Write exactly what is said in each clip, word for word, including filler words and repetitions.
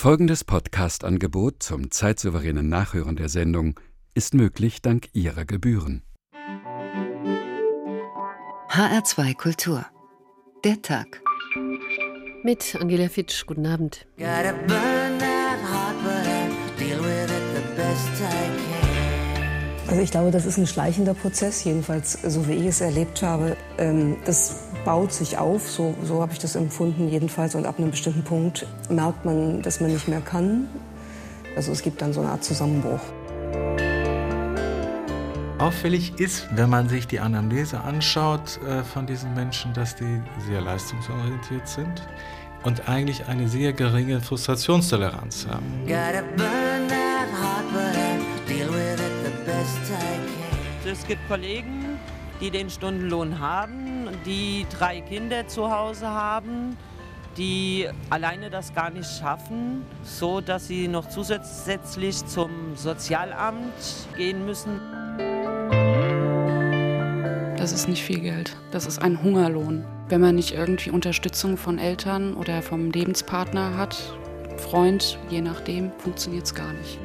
Folgendes Podcast-Angebot zum zeitsouveränen Nachhören der Sendung ist möglich dank Ihrer Gebühren. H R zwei Kultur. Der Tag. Mit Angela Fitsch, guten Abend. Also ich glaube, das ist ein schleichender Prozess, jedenfalls so wie ich es erlebt habe. Das baut sich auf, so, so habe ich das empfunden jedenfalls. Und ab einem bestimmten Punkt merkt man, dass man nicht mehr kann. Also es gibt dann so eine Art Zusammenbruch. Auffällig ist, wenn man sich die Anamnese anschaut äh, von diesen Menschen, dass die sehr leistungsorientiert sind und eigentlich eine sehr geringe Frustrationstoleranz haben. Es gibt Kollegen, die den Stundenlohn haben, die drei Kinder zu Hause haben, die alleine das gar nicht schaffen, so dass sie noch zusätzlich zum Sozialamt gehen müssen. Das ist nicht viel Geld. Das ist ein Hungerlohn. Wenn man nicht irgendwie Unterstützung von Eltern oder vom Lebenspartner hat, Freund, je nachdem, funktioniert es gar nicht.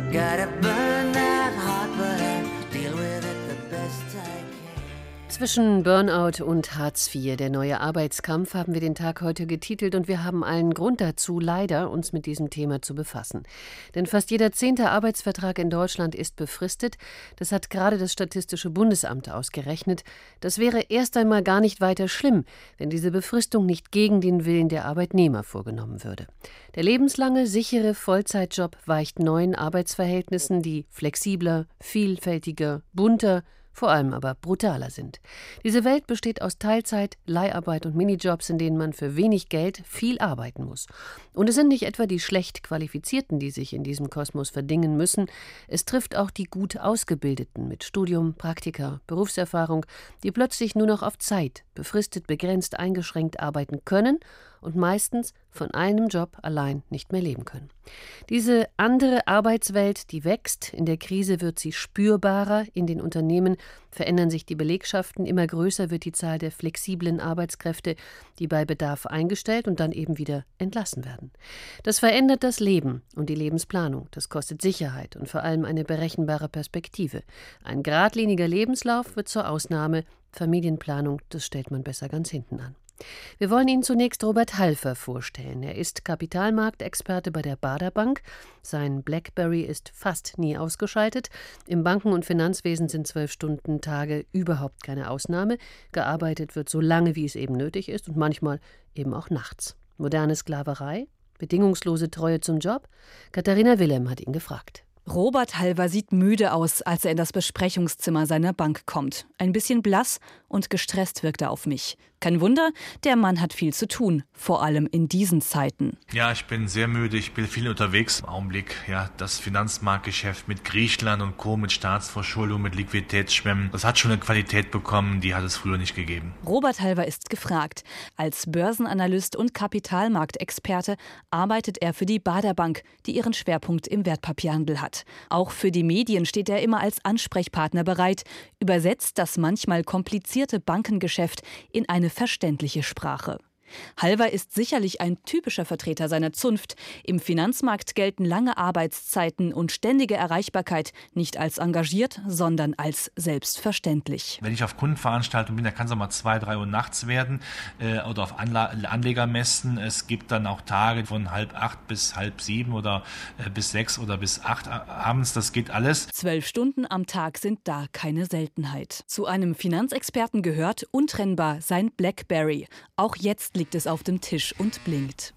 Zwischen Burnout und Hartz vier, der neue Arbeitskampf, haben wir den Tag heute getitelt und wir haben allen Grund dazu, leider, uns mit diesem Thema zu befassen. Denn fast jeder zehnte Arbeitsvertrag in Deutschland ist befristet. Das hat gerade das Statistische Bundesamt ausgerechnet. Das wäre erst einmal gar nicht weiter schlimm, wenn diese Befristung nicht gegen den Willen der Arbeitnehmer vorgenommen würde. Der lebenslange, sichere Vollzeitjob weicht neuen Arbeitsverhältnissen, die flexibler, vielfältiger, bunter, vor allem aber brutaler sind. Diese Welt besteht aus Teilzeit, Leiharbeit und Minijobs, in denen man für wenig Geld viel arbeiten muss. Und es sind nicht etwa die schlecht Qualifizierten, die sich in diesem Kosmos verdingen müssen. Es trifft auch die gut Ausgebildeten mit Studium, Praktika, Berufserfahrung, die plötzlich nur noch auf Zeit, befristet, begrenzt, eingeschränkt arbeiten können und meistens von einem Job allein nicht mehr leben können. Diese andere Arbeitswelt, die wächst, in der Krise wird sie spürbarer, in den Unternehmen verändern sich die Belegschaften, immer größer wird die Zahl der flexiblen Arbeitskräfte, die bei Bedarf eingestellt und dann eben wieder entlassen werden. Das verändert das Leben und die Lebensplanung, das kostet Sicherheit und vor allem eine berechenbare Perspektive. Ein geradliniger Lebenslauf wird zur Ausnahme, Familienplanung, das stellt man besser ganz hinten an. Wir wollen Ihnen zunächst Robert Halver vorstellen. Er ist Kapitalmarktexperte bei der Baader Bank. Sein BlackBerry ist fast nie ausgeschaltet. Im Banken- und Finanzwesen sind Zwölf-Stunden-Tage überhaupt keine Ausnahme. Gearbeitet wird so lange, wie es eben nötig ist und manchmal eben auch nachts. Moderne Sklaverei? Bedingungslose Treue zum Job? Katharina Wilhelm hat ihn gefragt. Robert Halver sieht müde aus, als er in das Besprechungszimmer seiner Bank kommt. Ein bisschen blass und gestresst wirkt er auf mich. Kein Wunder, der Mann hat viel zu tun, vor allem in diesen Zeiten. Ja, ich bin sehr müde, ich bin viel unterwegs im Augenblick. Ja, das Finanzmarktgeschäft mit Griechenland und Co., mit Staatsverschuldung, mit Liquiditätsschwemmen, das hat schon eine Qualität bekommen, die hat es früher nicht gegeben. Robert Halver ist gefragt. Als Börsenanalyst und Kapitalmarktexperte arbeitet er für die Baader Bank, die ihren Schwerpunkt im Wertpapierhandel hat. Auch für die Medien steht er immer als Ansprechpartner bereit, übersetzt das manchmal komplizierte Bankengeschäft in eine verständliche Sprache. Halver ist sicherlich ein typischer Vertreter seiner Zunft. Im Finanzmarkt gelten lange Arbeitszeiten und ständige Erreichbarkeit nicht als engagiert, sondern als selbstverständlich. Wenn ich auf Kundenveranstaltungen bin, da kann es auch mal zwei, drei Uhr nachts werden äh, oder auf Anla- Anlegermessen. Es gibt dann auch Tage von halb acht bis halb sieben oder äh, bis sechs oder bis acht abends. Das geht alles. Zwölf Stunden am Tag sind da keine Seltenheit. Zu einem Finanzexperten gehört untrennbar sein BlackBerry. Auch jetzt liegt es auf dem Tisch und blinkt.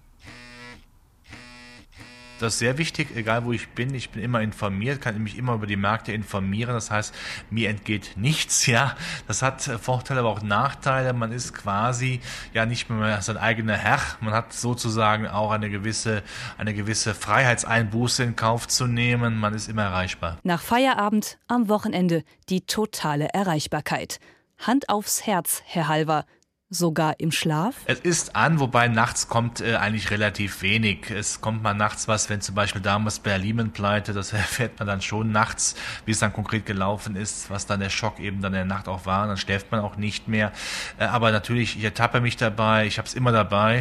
Das ist sehr wichtig, egal wo ich bin. Ich bin immer informiert, kann mich immer über die Märkte informieren. Das heißt, mir entgeht nichts. Ja, das hat Vorteile, aber auch Nachteile. Man ist quasi ja nicht mehr sein eigener Herr. Man hat sozusagen auch eine gewisse, eine gewisse Freiheitseinbuße in Kauf zu nehmen. Man ist immer erreichbar. Nach Feierabend, am Wochenende die totale Erreichbarkeit. Hand aufs Herz, Herr Halver. Sogar im Schlaf? Es ist an, wobei nachts kommt äh, eigentlich relativ wenig. Es kommt mal nachts was, wenn zum Beispiel damals bei der Lehman-Pleite, das erfährt man dann schon nachts, wie es dann konkret gelaufen ist, was dann der Schock eben dann in der Nacht auch war. Dann schläft man auch nicht mehr. Äh, aber natürlich, ich ertappe mich dabei, ich habe es immer dabei.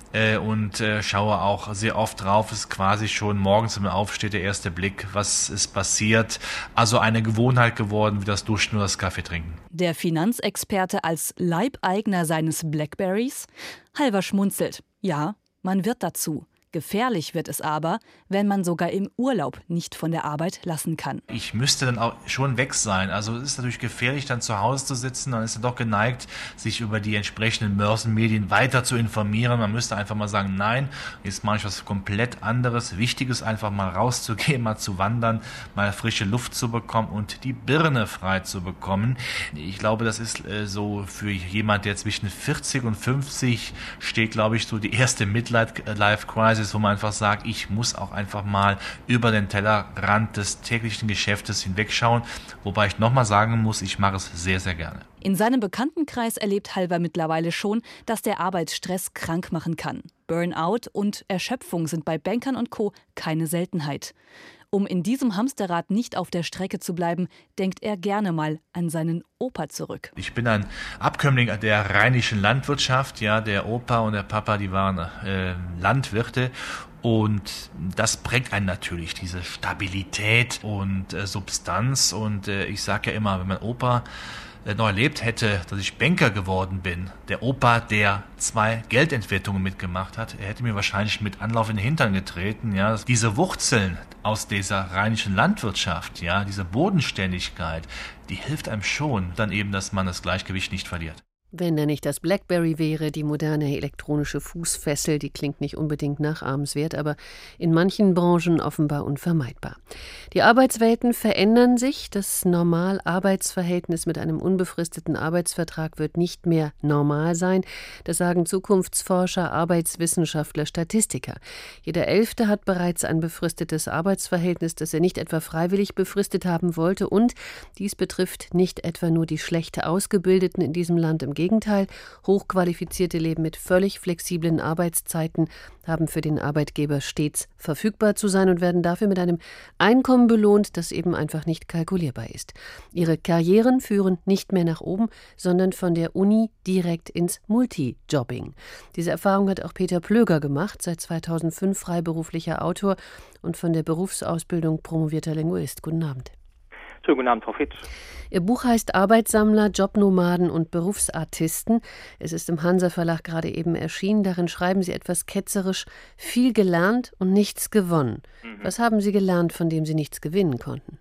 äh, und äh, schaue auch sehr oft drauf. Es ist quasi schon morgens, wenn man aufsteht, der erste Blick, was ist passiert. Also eine Gewohnheit geworden, wie das Duschen oder das Kaffee trinken. Der Finanzexperte als Leibeigner seines Blackberries? Halver schmunzelt. Ja, man wird dazu. Gefährlich wird es aber, wenn man sogar im Urlaub nicht von der Arbeit lassen kann. Ich müsste dann auch schon weg sein. Also es ist natürlich gefährlich, dann zu Hause zu sitzen. Man ist dann doch geneigt, sich über die entsprechenden Börsenmedien weiter zu informieren. Man müsste einfach mal sagen, nein, jetzt mache ich was komplett anderes, Wichtiges, einfach mal rauszugehen, mal zu wandern, mal frische Luft zu bekommen und die Birne frei zu bekommen. Ich glaube, das ist äh, so für jemand, der zwischen vierzig und fünfzig steht, glaube ich, so die erste Midlife-Crisis, wo man einfach sagt, ich muss auch einfach mal über den Tellerrand des täglichen Geschäftes hinwegschauen, wobei ich nochmal sagen muss, ich mache es sehr, sehr gerne. In seinem Bekanntenkreis erlebt Halver mittlerweile schon, dass der Arbeitsstress krank machen kann. Burnout und Erschöpfung sind bei Bankern und Co. keine Seltenheit. Um in diesem Hamsterrad nicht auf der Strecke zu bleiben, denkt er gerne mal an seinen Opa zurück. Ich bin ein Abkömmling der rheinischen Landwirtschaft. Ja, der Opa und der Papa, die waren äh, Landwirte. Und das prägt einen natürlich, diese Stabilität und äh, Substanz. Und äh, ich sage ja immer, wenn mein Opa noch erlebt hätte, dass ich Banker geworden bin, der Opa, der zwei Geldentwertungen mitgemacht hat, er hätte mir wahrscheinlich mit Anlauf in den Hintern getreten. Ja, diese Wurzeln aus dieser rheinischen Landwirtschaft, ja, diese Bodenständigkeit, die hilft einem schon, dann eben, dass man das Gleichgewicht nicht verliert. Wenn da nicht das Blackberry wäre, die moderne elektronische Fußfessel, die klingt nicht unbedingt nachahmenswert, aber in manchen Branchen offenbar unvermeidbar. Die Arbeitswelten verändern sich. Das Normal-Arbeitsverhältnis mit einem unbefristeten Arbeitsvertrag wird nicht mehr normal sein. Das sagen Zukunftsforscher, Arbeitswissenschaftler, Statistiker. Jeder Elfte hat bereits ein befristetes Arbeitsverhältnis, das er nicht etwa freiwillig befristet haben wollte. Und dies betrifft nicht etwa nur die schlecht Ausgebildeten in diesem Land. Im Gegenteil, Hochqualifizierte leben mit völlig flexiblen Arbeitszeiten, haben für den Arbeitgeber stets verfügbar zu sein und werden dafür mit einem Einkommen belohnt, das eben einfach nicht kalkulierbar ist. Ihre Karrieren führen nicht mehr nach oben, sondern von der Uni direkt ins Multijobbing. Diese Erfahrung hat auch Peter Plöger gemacht, seit zweitausendfünf freiberuflicher Autor und von der Berufsausbildung promovierter Linguist. Guten Abend. Schönen guten Abend, Frau Fitsch. Ihr Buch heißt Arbeitssammler, Jobnomaden und Berufsartisten. Es ist im Hansa Verlag gerade eben erschienen. Darin schreiben Sie etwas ketzerisch: viel gelernt und nichts gewonnen. Mhm. Was haben Sie gelernt, von dem Sie nichts gewinnen konnten?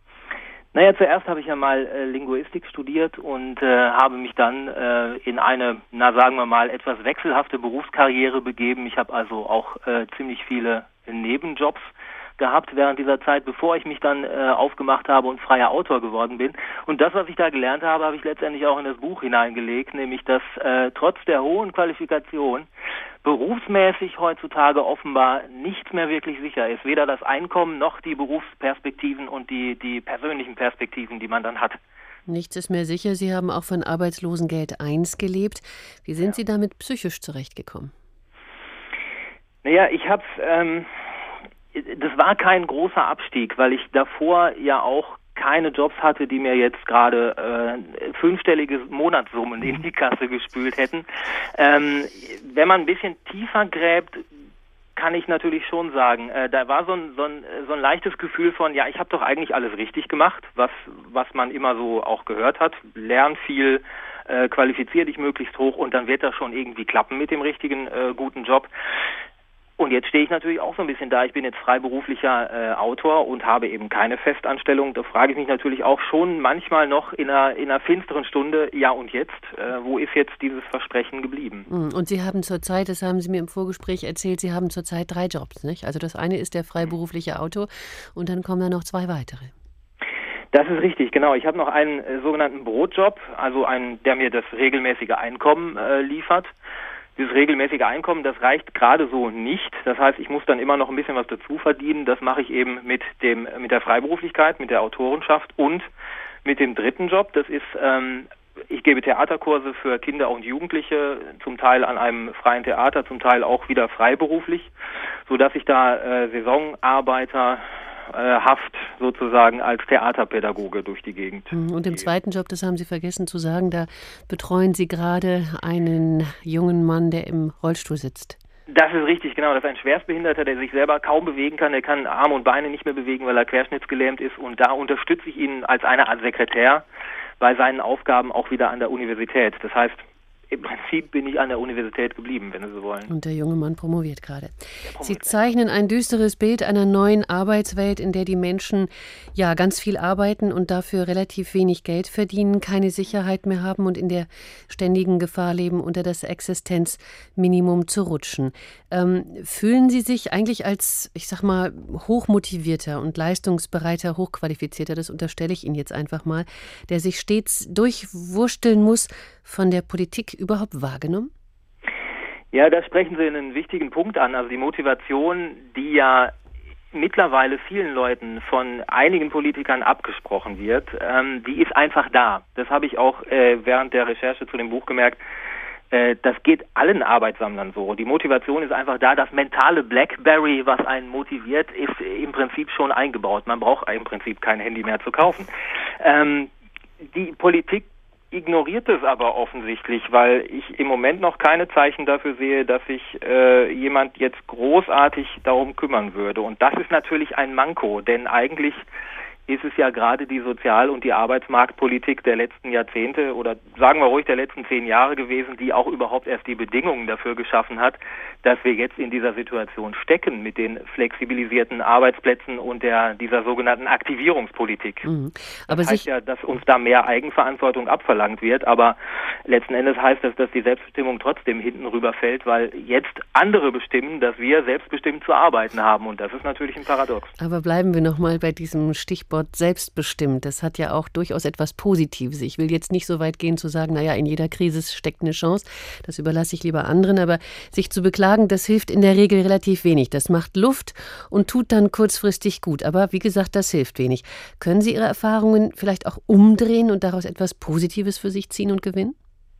Naja, zuerst habe ich ja mal äh, Linguistik studiert und äh, habe mich dann äh, in eine, na sagen wir mal, etwas wechselhafte Berufskarriere begeben. Ich habe also auch äh, ziemlich viele Nebenjobs gehabt während dieser Zeit, bevor ich mich dann äh, aufgemacht habe und freier Autor geworden bin. Und das, was ich da gelernt habe, habe ich letztendlich auch in das Buch hineingelegt, nämlich dass äh, trotz der hohen Qualifikation berufsmäßig heutzutage offenbar nichts mehr wirklich sicher ist. Weder das Einkommen noch die Berufsperspektiven und die, die persönlichen Perspektiven, die man dann hat. Nichts ist mehr sicher. Sie haben auch von Arbeitslosengeld eins gelebt. Wie sind ja. Sie damit psychisch zurechtgekommen? Naja, ich habe es... Ähm, Das war kein großer Abstieg, weil ich davor ja auch keine Jobs hatte, die mir jetzt gerade äh, fünfstellige Monatssummen in die Kasse gespült hätten. Ähm, wenn man ein bisschen tiefer gräbt, kann ich natürlich schon sagen, äh, da war so ein, so, ein, so ein leichtes Gefühl von, ja, ich habe doch eigentlich alles richtig gemacht, was, was man immer so auch gehört hat. Lern viel, äh, qualifizier dich möglichst hoch und dann wird das schon irgendwie klappen mit dem richtigen, äh, guten Job. Und jetzt stehe ich natürlich auch so ein bisschen da. Ich bin jetzt freiberuflicher äh, Autor und habe eben keine Festanstellung. Da frage ich mich natürlich auch schon manchmal noch in einer, in einer finsteren Stunde, ja und jetzt, äh, wo ist jetzt dieses Versprechen geblieben? Und Sie haben zurzeit, das haben Sie mir im Vorgespräch erzählt, Sie haben zurzeit drei Jobs, nicht? Also das eine ist der freiberufliche Autor und dann kommen da noch zwei weitere. Das ist richtig, genau. Ich habe noch einen äh, sogenannten Brotjob, also einen, der mir das regelmäßige Einkommen äh, liefert. Dieses regelmäßige Einkommen, das reicht gerade so nicht. Das heißt, ich muss dann immer noch ein bisschen was dazu verdienen. Das mache ich eben mit dem mit der Freiberuflichkeit, mit der Autorenschaft und mit dem dritten Job. Das ist, ähm, ich gebe Theaterkurse für Kinder und Jugendliche, zum Teil an einem freien Theater, zum Teil auch wieder freiberuflich, sodass ich da äh, Saisonarbeiter Haft sozusagen als Theaterpädagoge durch die Gegend. Und im zweiten Job, das haben Sie vergessen zu sagen, da betreuen Sie gerade einen jungen Mann, der im Rollstuhl sitzt. Das ist richtig, genau. Das ist ein Schwerstbehinderter, der sich selber kaum bewegen kann. Der kann Arme und Beine nicht mehr bewegen, weil er querschnittsgelähmt ist. Und da unterstütze ich ihn als eine Art Sekretär bei seinen Aufgaben auch wieder an der Universität. Das heißt, im Prinzip bin ich an der Universität geblieben, wenn Sie so wollen. Und der junge Mann promoviert gerade. Sie zeichnen ein düsteres Bild einer neuen Arbeitswelt, in der die Menschen ja ganz viel arbeiten und dafür relativ wenig Geld verdienen, keine Sicherheit mehr haben und in der ständigen Gefahr leben, unter das Existenzminimum zu rutschen. Ähm, fühlen Sie sich eigentlich als, ich sag mal, hochmotivierter und leistungsbereiter, hochqualifizierter, das unterstelle ich Ihnen jetzt einfach mal, der sich stets durchwursteln muss, von der Politik überhaupt wahrgenommen? Ja, da sprechen Sie einen wichtigen Punkt an. Also die Motivation, die ja mittlerweile vielen Leuten von einigen Politikern abgesprochen wird, ähm, die ist einfach da. Das habe ich auch äh, während der Recherche zu dem Buch gemerkt. Äh, das geht allen Arbeitssammlern so. Die Motivation ist einfach da. Das mentale Blackberry, was einen motiviert, ist im Prinzip schon eingebaut. Man braucht im Prinzip kein Handy mehr zu kaufen. Ähm, die Politik ignoriert es aber offensichtlich, weil ich im Moment noch keine Zeichen dafür sehe, dass sich äh, jemand jetzt großartig darum kümmern würde. Und das ist natürlich ein Manko, denn eigentlich ist es ja gerade die Sozial- und die Arbeitsmarktpolitik der letzten Jahrzehnte oder sagen wir ruhig der letzten zehn Jahre gewesen, die auch überhaupt erst die Bedingungen dafür geschaffen hat, dass wir jetzt in dieser Situation stecken mit den flexibilisierten Arbeitsplätzen und der dieser sogenannten Aktivierungspolitik. Mhm. Aber das heißt ja, dass uns da mehr Eigenverantwortung abverlangt wird, aber letzten Endes heißt das, dass die Selbstbestimmung trotzdem hinten rüberfällt, weil jetzt andere bestimmen, dass wir selbstbestimmt zu arbeiten haben und das ist natürlich ein Paradox. Aber bleiben wir noch mal bei diesem Stichwort selbstbestimmt. Das hat ja auch durchaus etwas Positives. Ich will jetzt nicht so weit gehen zu sagen, naja, in jeder Krise steckt eine Chance. Das überlasse ich lieber anderen. Aber sich zu beklagen, das hilft in der Regel relativ wenig. Das macht Luft und tut dann kurzfristig gut. Aber wie gesagt, das hilft wenig. Können Sie Ihre Erfahrungen vielleicht auch umdrehen und daraus etwas Positives für sich ziehen und gewinnen?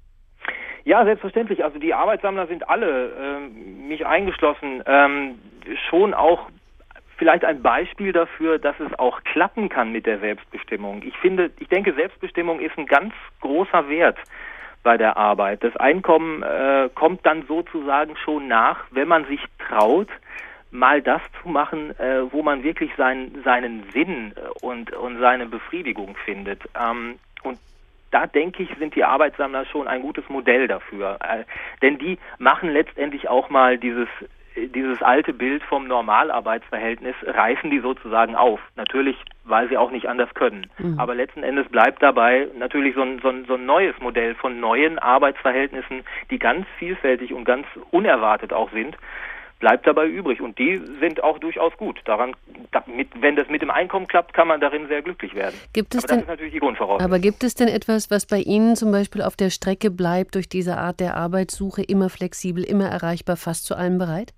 Ja, selbstverständlich. Also die Arbeitssammler sind alle, äh, mich eingeschlossen, ähm, schon auch vielleicht ein Beispiel dafür, dass es auch klappen kann mit der Selbstbestimmung. Ich finde, ich denke, Selbstbestimmung ist ein ganz großer Wert bei der Arbeit. Das Einkommen äh, kommt dann sozusagen schon nach, wenn man sich traut, mal das zu machen, äh, wo man wirklich seinen seinen Sinn und und seine Befriedigung findet. Ähm, und da denke ich, sind die Arbeitssammler schon ein gutes Modell dafür, äh, denn die machen letztendlich auch mal dieses Dieses alte Bild vom Normalarbeitsverhältnis reißen die sozusagen auf. Natürlich, weil sie auch nicht anders können. Mhm. Aber letzten Endes bleibt dabei natürlich so ein, so, ein, so ein neues Modell von neuen Arbeitsverhältnissen, die ganz vielfältig und ganz unerwartet auch sind, bleibt dabei übrig. Und die sind auch durchaus gut. Daran, damit, wenn das mit dem Einkommen klappt, kann man darin sehr glücklich werden. Gibt es aber das denn, ist natürlich die Grundvoraussetzung. Aber gibt es denn etwas, was bei Ihnen zum Beispiel auf der Strecke bleibt durch diese Art der Arbeitssuche, immer flexibel, immer erreichbar, fast zu allem bereit?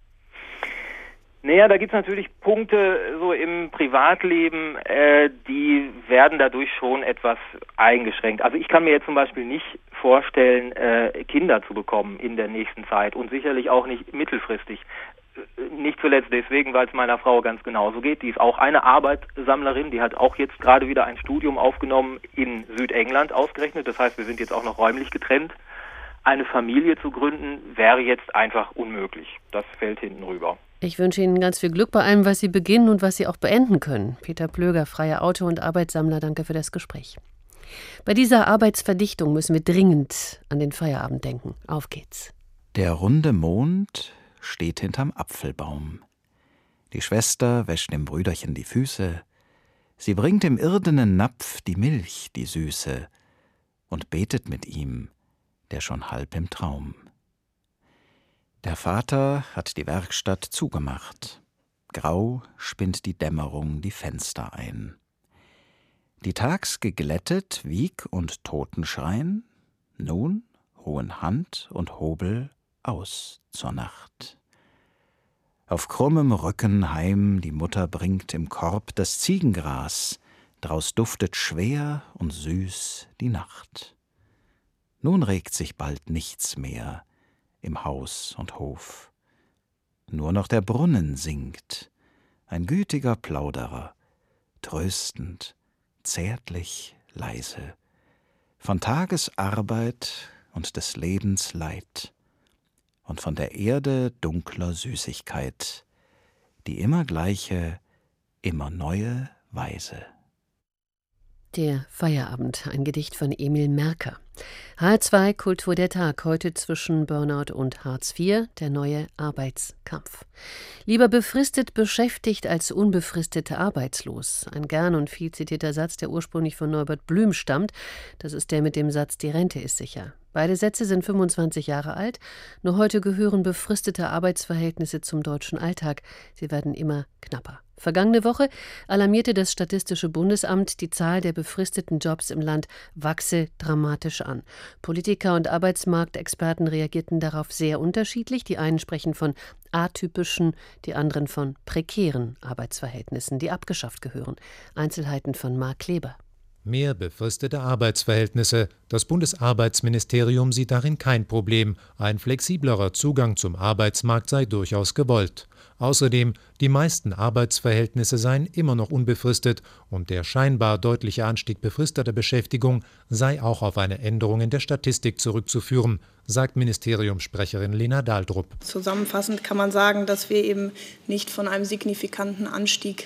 Naja, da gibt es natürlich Punkte so im Privatleben, äh, die werden dadurch schon etwas eingeschränkt. Also ich kann mir jetzt zum Beispiel nicht vorstellen, äh, Kinder zu bekommen in der nächsten Zeit und sicherlich auch nicht mittelfristig. Nicht zuletzt deswegen, weil es meiner Frau ganz genauso geht. Die ist auch eine Arbeitssammlerin, die hat auch jetzt gerade wieder ein Studium aufgenommen in Südengland ausgerechnet. Das heißt, wir sind jetzt auch noch räumlich getrennt. Eine Familie zu gründen, wäre jetzt einfach unmöglich. Das fällt hinten rüber. Ich wünsche Ihnen ganz viel Glück bei allem, was Sie beginnen und was Sie auch beenden können. Peter Plöger, freier Autor und Arbeitssammler, danke für das Gespräch. Bei dieser Arbeitsverdichtung müssen wir dringend an den Feierabend denken. Auf geht's. Der runde Mond steht hinterm Apfelbaum. Die Schwester wäscht dem Brüderchen die Füße. Sie bringt im irdenen Napf die Milch, die Süße, und betet mit ihm, der schon halb im Traum. Der Vater hat die Werkstatt zugemacht. Grau spinnt die Dämmerung die Fenster ein. Die tags geglättet Wieg und Totenschrein, nun ruhen Hand und Hobel aus zur Nacht. Auf krummem Rücken heim die Mutter bringt im Korb das Ziegengras, draus duftet schwer und süß die Nacht. Nun regt sich bald nichts mehr im Haus und Hof. Nur noch der Brunnen singt, ein gütiger Plauderer, tröstend, zärtlich, leise, von Tagesarbeit und des Lebens Leid, und von der Erde dunkler Süßigkeit, die immer gleiche, immer neue Weise. Der Feierabend, ein Gedicht von Emil Merker. H R zwei Kultur der Tag, heute zwischen Burnout und Hartz vier, der neue Arbeitskampf. Lieber befristet beschäftigt als unbefristet arbeitslos. Ein gern und viel zitierter Satz, der ursprünglich von Norbert Blüm stammt. Das ist der mit dem Satz, die Rente ist sicher. Beide Sätze sind fünfundzwanzig Jahre alt. Nur heute gehören befristete Arbeitsverhältnisse zum deutschen Alltag. Sie werden immer knapper. Vergangene Woche alarmierte das Statistische Bundesamt, die Zahl der befristeten Jobs im Land wachse dramatisch an. Politiker und Arbeitsmarktexperten reagierten darauf sehr unterschiedlich. Die einen sprechen von atypischen, die anderen von prekären Arbeitsverhältnissen, die abgeschafft gehören. Einzelheiten von Marc Kleber. Mehr befristete Arbeitsverhältnisse. Das Bundesarbeitsministerium sieht darin kein Problem. Ein flexiblerer Zugang zum Arbeitsmarkt sei durchaus gewollt. Außerdem, die meisten Arbeitsverhältnisse seien immer noch unbefristet und der scheinbar deutliche Anstieg befristeter Beschäftigung sei auch auf eine Änderung in der Statistik zurückzuführen, sagt Ministeriumssprecherin Lena Dahldrup. Zusammenfassend kann man sagen, dass wir eben nicht von einem signifikanten Anstieg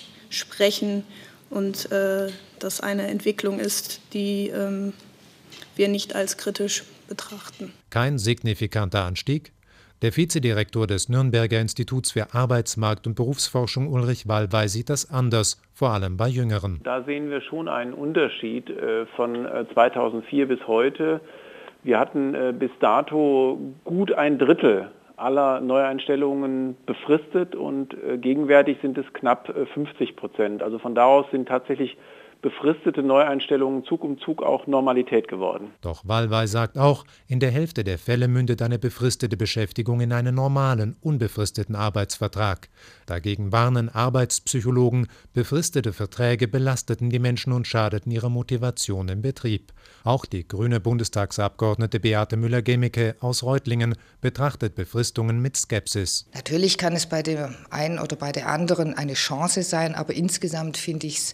sprechen und äh, das eine Entwicklung ist, die ähm, wir nicht als kritisch betrachten. Kein signifikanter Anstieg? Der Vizedirektor des Nürnberger Instituts für Arbeitsmarkt- und Berufsforschung Ulrich Wallweis sieht das anders, vor allem bei Jüngeren. Da sehen wir schon einen Unterschied äh, von äh, zweitausendvier bis heute. Wir hatten äh, bis dato gut ein Drittel aller Neueinstellungen befristet und äh, gegenwärtig sind es knapp äh, fünfzig Prozent. Also von da aus sind tatsächlich befristete Neueinstellungen Zug um Zug auch Normalität geworden. Doch Wallweis sagt auch, in der Hälfte der Fälle mündet eine befristete Beschäftigung in einen normalen, unbefristeten Arbeitsvertrag. Dagegen warnen Arbeitspsychologen, befristete Verträge belasteten die Menschen und schadeten ihrer Motivation im Betrieb. Auch die grüne Bundestagsabgeordnete Beate Müller-Gemmicke aus Reutlingen betrachtet Befristungen mit Skepsis. Natürlich kann es bei dem einen oder bei der anderen eine Chance sein, aber insgesamt finde ich es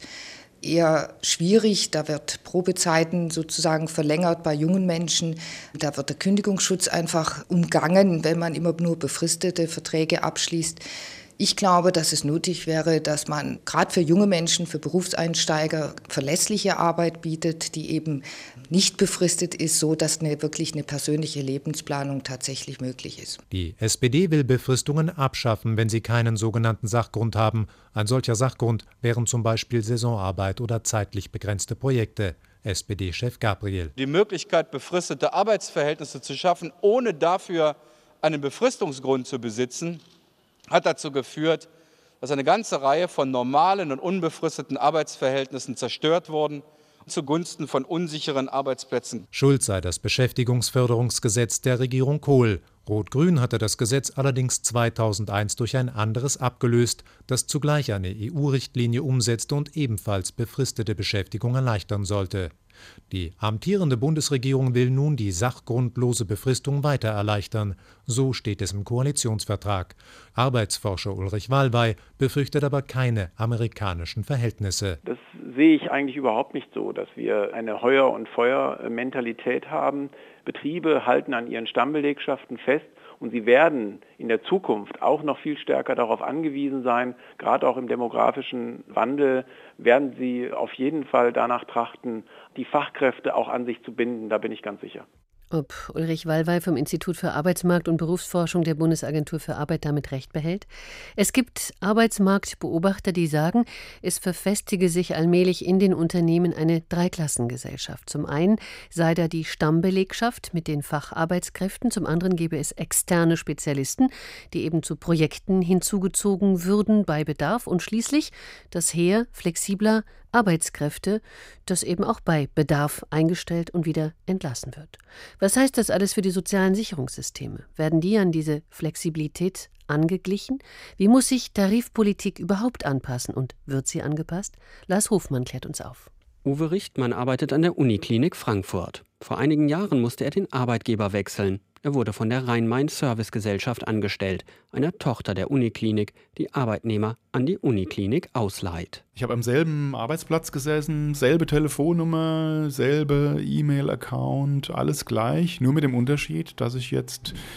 eher schwierig. Da wird Probezeiten sozusagen verlängert bei jungen Menschen. Da wird der Kündigungsschutz einfach umgangen, wenn man immer nur befristete Verträge abschließt. Ich glaube, dass es nötig wäre, dass man gerade für junge Menschen, für Berufseinsteiger verlässliche Arbeit bietet, die eben nicht befristet ist, so dass eine wirklich eine persönliche Lebensplanung tatsächlich möglich ist. Die S P D will Befristungen abschaffen, wenn sie keinen sogenannten Sachgrund haben. Ein solcher Sachgrund wären zum Beispiel Saisonarbeit oder zeitlich begrenzte Projekte. S P D-Chef Gabriel. Die Möglichkeit, befristete Arbeitsverhältnisse zu schaffen, ohne dafür einen Befristungsgrund zu besitzen, hat dazu geführt, dass eine ganze Reihe von normalen und unbefristeten Arbeitsverhältnissen zerstört wurden zugunsten von unsicheren Arbeitsplätzen. Schuld sei das Beschäftigungsförderungsgesetz der Regierung Kohl. Rot-Grün hatte das Gesetz allerdings zweitausendeins durch ein anderes abgelöst, das zugleich eine E U-Richtlinie umsetzte und ebenfalls befristete Beschäftigung erleichtern sollte. Die amtierende Bundesregierung will nun die sachgrundlose Befristung weiter erleichtern. So steht es im Koalitionsvertrag. Arbeitsforscher Ulrich Wallweis befürchtet aber keine amerikanischen Verhältnisse. Das sehe ich eigentlich überhaupt nicht so, dass wir eine Heuer- und Feuer-Mentalität haben. Betriebe halten an ihren Stammbelegschaften fest. Und sie werden in der Zukunft auch noch viel stärker darauf angewiesen sein, gerade auch im demografischen Wandel werden sie auf jeden Fall danach trachten, die Fachkräfte auch an sich zu binden, da bin ich ganz sicher. Ob Ulrich Wallweis vom Institut für Arbeitsmarkt- und Berufsforschung der Bundesagentur für Arbeit damit recht behält? Es gibt Arbeitsmarktbeobachter, die sagen, es verfestige sich allmählich in den Unternehmen eine Dreiklassengesellschaft. Zum einen sei da die Stammbelegschaft mit den Facharbeitskräften, zum anderen gäbe es externe Spezialisten, die eben zu Projekten hinzugezogen würden bei Bedarf und schließlich das Heer flexibler Arbeitskräfte, das eben auch bei Bedarf eingestellt und wieder entlassen wird. Was heißt das alles für die sozialen Sicherungssysteme? Werden die an diese Flexibilität angeglichen? Wie muss sich Tarifpolitik überhaupt anpassen und wird sie angepasst? Lars Hofmann klärt uns auf. Uwe Richtmann arbeitet an der Uniklinik Frankfurt. Vor einigen Jahren musste er den Arbeitgeber wechseln. Er wurde von der Rhein-Main-Service-Gesellschaft angestellt, einer Tochter der Uniklinik, die Arbeitnehmer an die Uniklinik ausleiht. Ich habe am selben Arbeitsplatz gesessen, selbe Telefonnummer, selbe E-Mail-Account, alles gleich, nur mit dem Unterschied, dass ich jetzt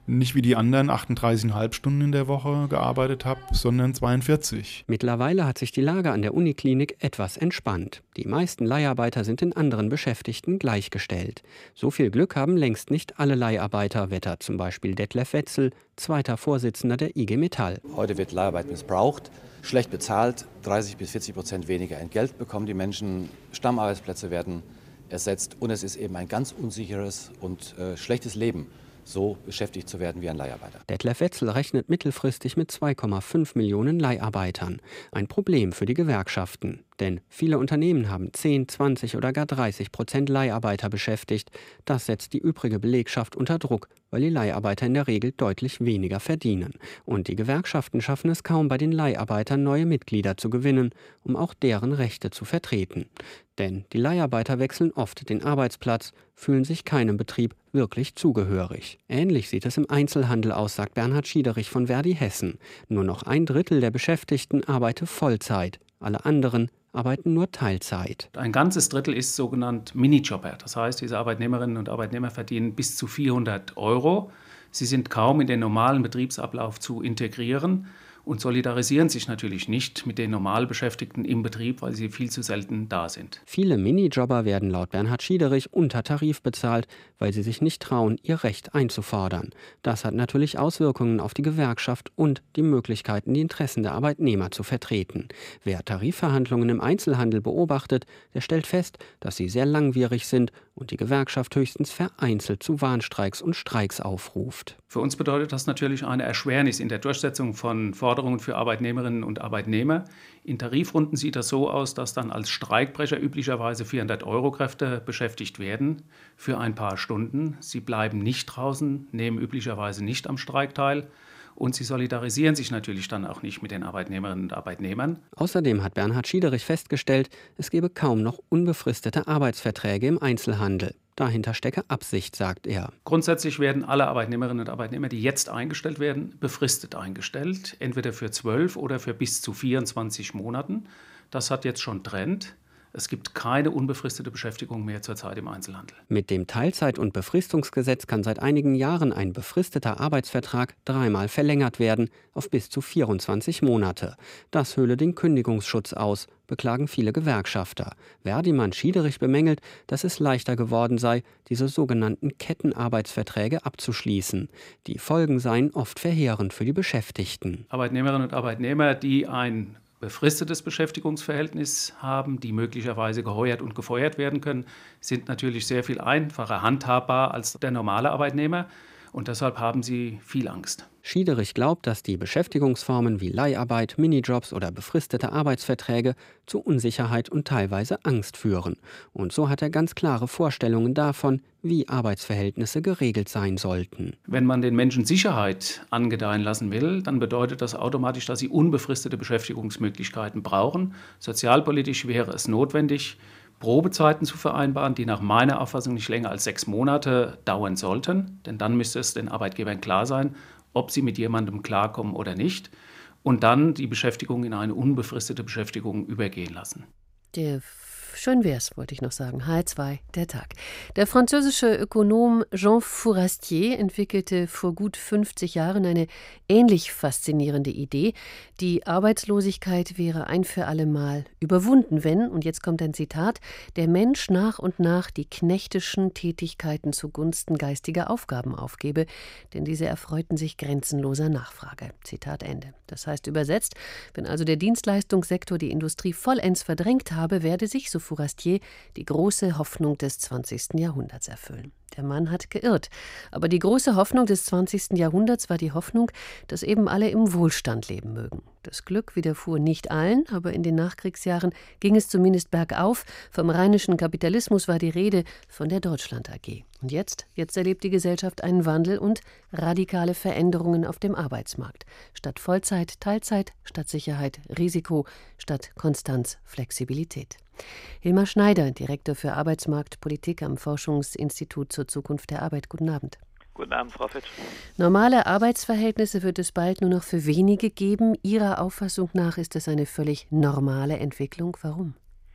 nicht wie die anderen achtunddreißig Komma fünf Stunden in der Woche gearbeitet habe, sondern zweiundvierzig. Mittlerweile hat sich die Lage an der Uniklinik etwas entspannt. Die meisten Leiharbeiter sind den anderen Beschäftigten gleichgestellt. So viel Glück haben längst nicht alle Leiharbeiter, wettert zum Beispiel Detlef Wetzel, zweiter Vorsitzender der I G Metall. Heute wird Leiharbeit missbraucht, schlecht bezahlt, dreißig bis vierzig Prozent weniger Entgelt bekommen die Menschen, Stammarbeitsplätze werden ersetzt und es ist eben ein ganz unsicheres und äh, schlechtes Leben, so beschäftigt zu werden wie ein Leiharbeiter. Detlef Wetzel rechnet mittelfristig mit zwei Komma fünf Millionen Leiharbeitern. Ein Problem für die Gewerkschaften. Denn viele Unternehmen haben zehn, zwanzig oder gar dreißig Prozent Leiharbeiter beschäftigt. Das setzt die übrige Belegschaft unter Druck, weil die Leiharbeiter in der Regel deutlich weniger verdienen. Und die Gewerkschaften schaffen es kaum, bei den Leiharbeitern neue Mitglieder zu gewinnen, um auch deren Rechte zu vertreten. Denn die Leiharbeiter wechseln oft den Arbeitsplatz, fühlen sich keinem Betrieb wirklich zugehörig. Ähnlich sieht es im Einzelhandel aus, sagt Bernhard Schiederich von Verdi Hessen. Nur noch ein Drittel der Beschäftigten arbeitet Vollzeit, alle anderen arbeiten nur Teilzeit. Ein ganzes Drittel ist sogenannt Minijobber. Das heißt, diese Arbeitnehmerinnen und Arbeitnehmer verdienen bis zu vierhundert Euro. Sie sind kaum in den normalen Betriebsablauf zu integrieren und solidarisieren sich natürlich nicht mit den Normalbeschäftigten im Betrieb, weil sie viel zu selten da sind. Viele Minijobber werden laut Bernhard Schiederich unter Tarif bezahlt, weil sie sich nicht trauen, ihr Recht einzufordern. Das hat natürlich Auswirkungen auf die Gewerkschaft und die Möglichkeiten, die Interessen der Arbeitnehmer zu vertreten. Wer Tarifverhandlungen im Einzelhandel beobachtet, der stellt fest, dass sie sehr langwierig sind und die Gewerkschaft höchstens vereinzelt zu Warnstreiks und Streiks aufruft. Für uns bedeutet das natürlich eine Erschwernis in der Durchsetzung von Forderungen für Arbeitnehmerinnen und Arbeitnehmer. In Tarifrunden sieht das so aus, dass dann als Streikbrecher üblicherweise vierhundert-Euro-Kräfte beschäftigt werden für ein paar Stunden. Sie bleiben nicht draußen, nehmen üblicherweise nicht am Streik teil. Und sie solidarisieren sich natürlich dann auch nicht mit den Arbeitnehmerinnen und Arbeitnehmern. Außerdem hat Bernhard Schiederich festgestellt, es gebe kaum noch unbefristete Arbeitsverträge im Einzelhandel. Dahinter stecke Absicht, sagt er. Grundsätzlich werden alle Arbeitnehmerinnen und Arbeitnehmer, die jetzt eingestellt werden, befristet eingestellt. Entweder für zwölf oder für bis zu vierundzwanzig Monaten. Das hat jetzt schon Trend. Es gibt keine unbefristete Beschäftigung mehr zurzeit im Einzelhandel. Mit dem Teilzeit- und Befristungsgesetz kann seit einigen Jahren ein befristeter Arbeitsvertrag dreimal verlängert werden auf bis zu vierundzwanzig Monate. Das höhle den Kündigungsschutz aus, beklagen viele Gewerkschafter. Verdimann Schiederich bemängelt, dass es leichter geworden sei, diese sogenannten Kettenarbeitsverträge abzuschließen. Die Folgen seien oft verheerend für die Beschäftigten. Arbeitnehmerinnen und Arbeitnehmer, die ein befristetes Beschäftigungsverhältnis haben, die möglicherweise geheuert und gefeuert werden können, sind natürlich sehr viel einfacher handhabbar als der normale Arbeitnehmer. Und deshalb haben sie viel Angst. Schiederich glaubt, dass die Beschäftigungsformen wie Leiharbeit, Minijobs oder befristete Arbeitsverträge zu Unsicherheit und teilweise Angst führen. Und so hat er ganz klare Vorstellungen davon, wie Arbeitsverhältnisse geregelt sein sollten. Wenn man den Menschen Sicherheit angedeihen lassen will, dann bedeutet das automatisch, dass sie unbefristete Beschäftigungsmöglichkeiten brauchen. Sozialpolitisch wäre es notwendig, Probezeiten zu vereinbaren, die nach meiner Auffassung nicht länger als sechs Monate dauern sollten. Denn dann müsste es den Arbeitgebern klar sein, ob sie mit jemandem klarkommen oder nicht. Und dann die Beschäftigung in eine unbefristete Beschäftigung übergehen lassen. Der Schön wär's, wollte ich noch sagen. H zwei, der Tag. Der französische Ökonom Jean Fourastier entwickelte vor gut fünfzig Jahren eine ähnlich faszinierende Idee. Die Arbeitslosigkeit wäre ein für alle Mal überwunden, wenn, und jetzt kommt ein Zitat, der Mensch nach und nach die knechtischen Tätigkeiten zugunsten geistiger Aufgaben aufgebe, denn diese erfreuten sich grenzenloser Nachfrage. Zitat Ende. Das heißt übersetzt, wenn also der Dienstleistungssektor die Industrie vollends verdrängt habe, werde sich, so Fourastier, die große Hoffnung des zwanzigsten Jahrhunderts erfüllen. Der Mann hat geirrt. Aber die große Hoffnung des zwanzigsten Jahrhunderts war die Hoffnung, dass eben alle im Wohlstand leben mögen. Das Glück widerfuhr nicht allen, aber in den Nachkriegsjahren ging es zumindest bergauf. Vom rheinischen Kapitalismus war die Rede, von der Deutschland A G. Und jetzt, jetzt erlebt die Gesellschaft einen Wandel und radikale Veränderungen auf dem Arbeitsmarkt. Statt Vollzeit, Teilzeit, statt Sicherheit, Risiko, statt Konstanz, Flexibilität. Hilmar Schneider, Direktor für Arbeitsmarktpolitik am Forschungsinstitut zur Zukunft der Arbeit. Guten Abend. Guten Abend, Frau Fitsch. Normale Arbeitsverhältnisse wird es bald nur noch für wenige geben. Ihrer Auffassung nach ist es eine völlig normale Entwicklung. Warum?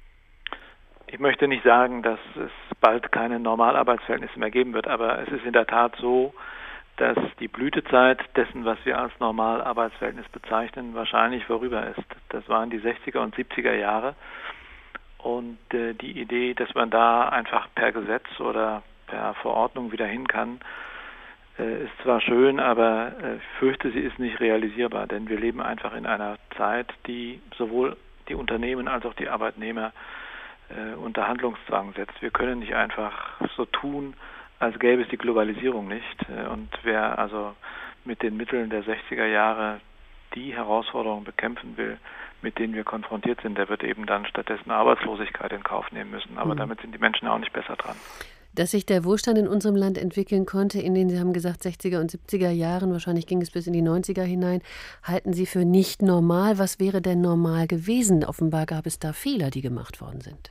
Ich möchte nicht sagen, dass es bald keine Normalarbeitsverhältnisse mehr geben wird, aber es ist in der Tat so, dass die Blütezeit dessen, was wir als Normalarbeitsverhältnis bezeichnen, wahrscheinlich vorüber ist. Das waren die sechziger und siebziger Jahre. Und äh, die Idee, dass man da einfach per Gesetz oder per Verordnung wieder hin kann, äh, ist zwar schön, aber äh, ich fürchte, sie ist nicht realisierbar, denn wir leben einfach in einer Zeit, die sowohl die Unternehmen als auch die Arbeitnehmer äh, unter Handlungszwang setzt. Wir können nicht einfach so tun, als gäbe es die Globalisierung nicht. Äh, und wer also mit den Mitteln der sechziger Jahre die Herausforderungen bekämpfen will, mit denen wir konfrontiert sind, der wird eben dann stattdessen Arbeitslosigkeit in Kauf nehmen müssen. Aber mhm. damit sind die Menschen auch nicht besser dran. Dass sich der Wohlstand in unserem Land entwickeln konnte in den, Sie haben gesagt, sechziger und siebziger Jahren, wahrscheinlich ging es bis in die neunziger hinein, halten Sie für nicht normal. Was wäre denn normal gewesen? Offenbar gab es da Fehler, die gemacht worden sind.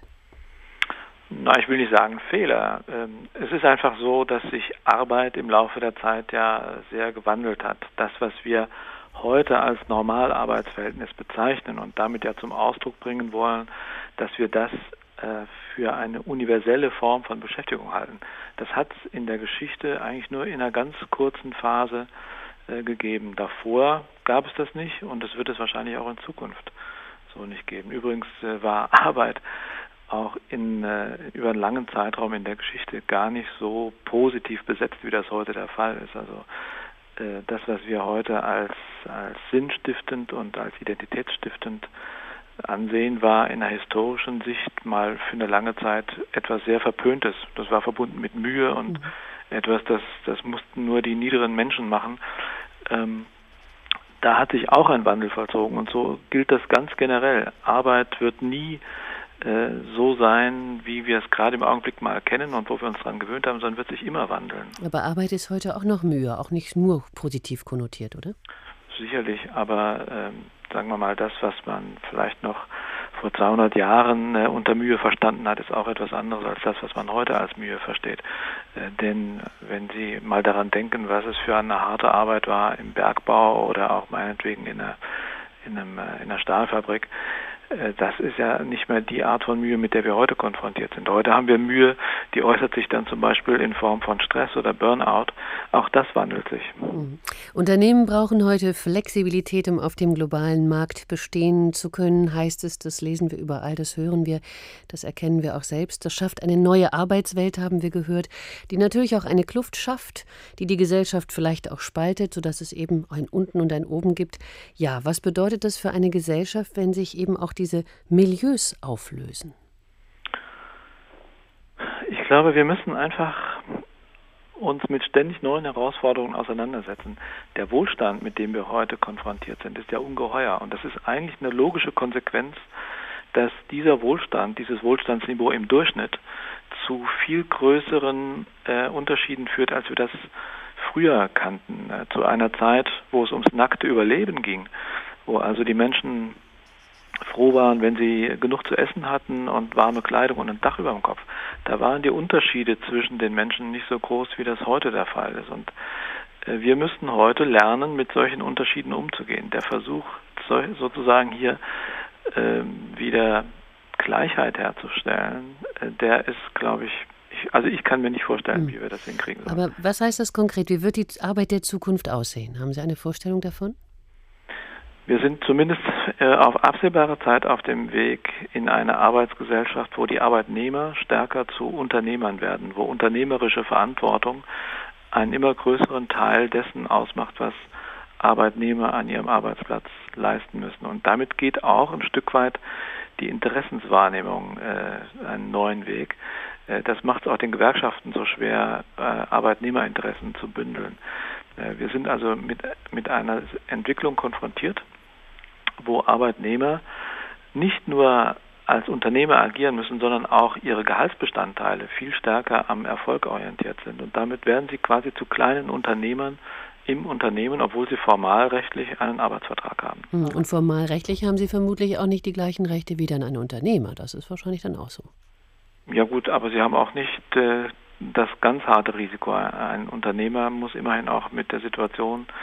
Na, ich will nicht sagen Fehler. Es ist einfach so, dass sich Arbeit im Laufe der Zeit ja sehr gewandelt hat. Das, was wir heute als Normalarbeitsverhältnis bezeichnen und damit ja zum Ausdruck bringen wollen, dass wir das für eine universelle Form von Beschäftigung halten. Das hat es in der Geschichte eigentlich nur in einer ganz kurzen Phase äh, gegeben. Davor gab es das nicht und es wird es wahrscheinlich auch in Zukunft so nicht geben. Übrigens äh, war Arbeit auch in, äh, über einen langen Zeitraum in der Geschichte gar nicht so positiv besetzt, wie das heute der Fall ist. Also äh, das, was wir heute als, als sinnstiftend und als identitätsstiftend ansehen, war in der historischen Sicht mal für eine lange Zeit etwas sehr Verpöntes. Das war verbunden mit Mühe und mhm. etwas, das, das mussten nur die niederen Menschen machen. Ähm, da hat sich auch ein Wandel vollzogen und so gilt das ganz generell. Arbeit wird nie äh, so sein, wie wir es gerade im Augenblick mal kennen und wo wir uns daran gewöhnt haben, sondern wird sich immer wandeln. Aber Arbeit ist heute auch noch Mühe, auch nicht nur positiv konnotiert, oder? Sicherlich, aber ähm, sagen wir mal, das, was man vielleicht noch vor zweihundert Jahren äh, unter Mühe verstanden hat, ist auch etwas anderes als das, was man heute als Mühe versteht. Äh, denn wenn Sie mal daran denken, was es für eine harte Arbeit war im Bergbau oder auch meinetwegen in einer, in einem, äh, in einer Stahlfabrik, äh, das ist ja nicht mehr die Art von Mühe, mit der wir heute konfrontiert sind. Heute haben wir Mühe, die äußert sich dann zum Beispiel in Form von Stress oder Burnout. Auch das wandelt sich. Mhm. Unternehmen brauchen heute Flexibilität, um auf dem globalen Markt bestehen zu können, heißt es. Das lesen wir überall, das hören wir, das erkennen wir auch selbst. Das schafft eine neue Arbeitswelt, haben wir gehört, die natürlich auch eine Kluft schafft, die die Gesellschaft vielleicht auch spaltet, sodass es eben ein Unten und ein Oben gibt. Ja, was bedeutet das für eine Gesellschaft, wenn sich eben auch diese Milieus auflösen? Ich glaube, wir müssen einfach uns mit ständig neuen Herausforderungen auseinandersetzen. Der Wohlstand, mit dem wir heute konfrontiert sind, ist ja ungeheuer. Und das ist eigentlich eine logische Konsequenz, dass dieser Wohlstand, dieses Wohlstandsniveau im Durchschnitt zu viel größeren äh, Unterschieden führt, als wir das früher kannten. Äh, zu einer Zeit, wo es ums nackte Überleben ging, wo also die Menschen froh waren, wenn sie genug zu essen hatten und warme Kleidung und ein Dach über dem Kopf. Da waren die Unterschiede zwischen den Menschen nicht so groß, wie das heute der Fall ist. Und äh, wir müssten heute lernen, mit solchen Unterschieden umzugehen. Der Versuch, so, sozusagen hier äh, wieder Gleichheit herzustellen, äh, der ist, glaube ich, ich, also ich kann mir nicht vorstellen, mhm. wie wir das hinkriegen sollen. Aber was heißt das konkret? Wie wird die Arbeit der Zukunft aussehen? Haben Sie eine Vorstellung davon? Wir sind zumindest äh, auf absehbare Zeit auf dem Weg in eine Arbeitsgesellschaft, wo die Arbeitnehmer stärker zu Unternehmern werden, wo unternehmerische Verantwortung einen immer größeren Teil dessen ausmacht, was Arbeitnehmer an ihrem Arbeitsplatz leisten müssen. Und damit geht auch ein Stück weit die Interessenswahrnehmung äh, einen neuen Weg. Äh, das macht es auch den Gewerkschaften so schwer, äh, Arbeitnehmerinteressen zu bündeln. Äh, wir sind also mit, mit einer Entwicklung konfrontiert, wo Arbeitnehmer nicht nur als Unternehmer agieren müssen, sondern auch ihre Gehaltsbestandteile viel stärker am Erfolg orientiert sind. Und damit werden sie quasi zu kleinen Unternehmern im Unternehmen, obwohl sie formalrechtlich einen Arbeitsvertrag haben. Und formalrechtlich haben sie vermutlich auch nicht die gleichen Rechte wie dann ein Unternehmer. Das ist wahrscheinlich dann auch so. Ja gut, aber sie haben auch nicht äh, das ganz harte Risiko. Ein Unternehmer muss immerhin auch mit der Situation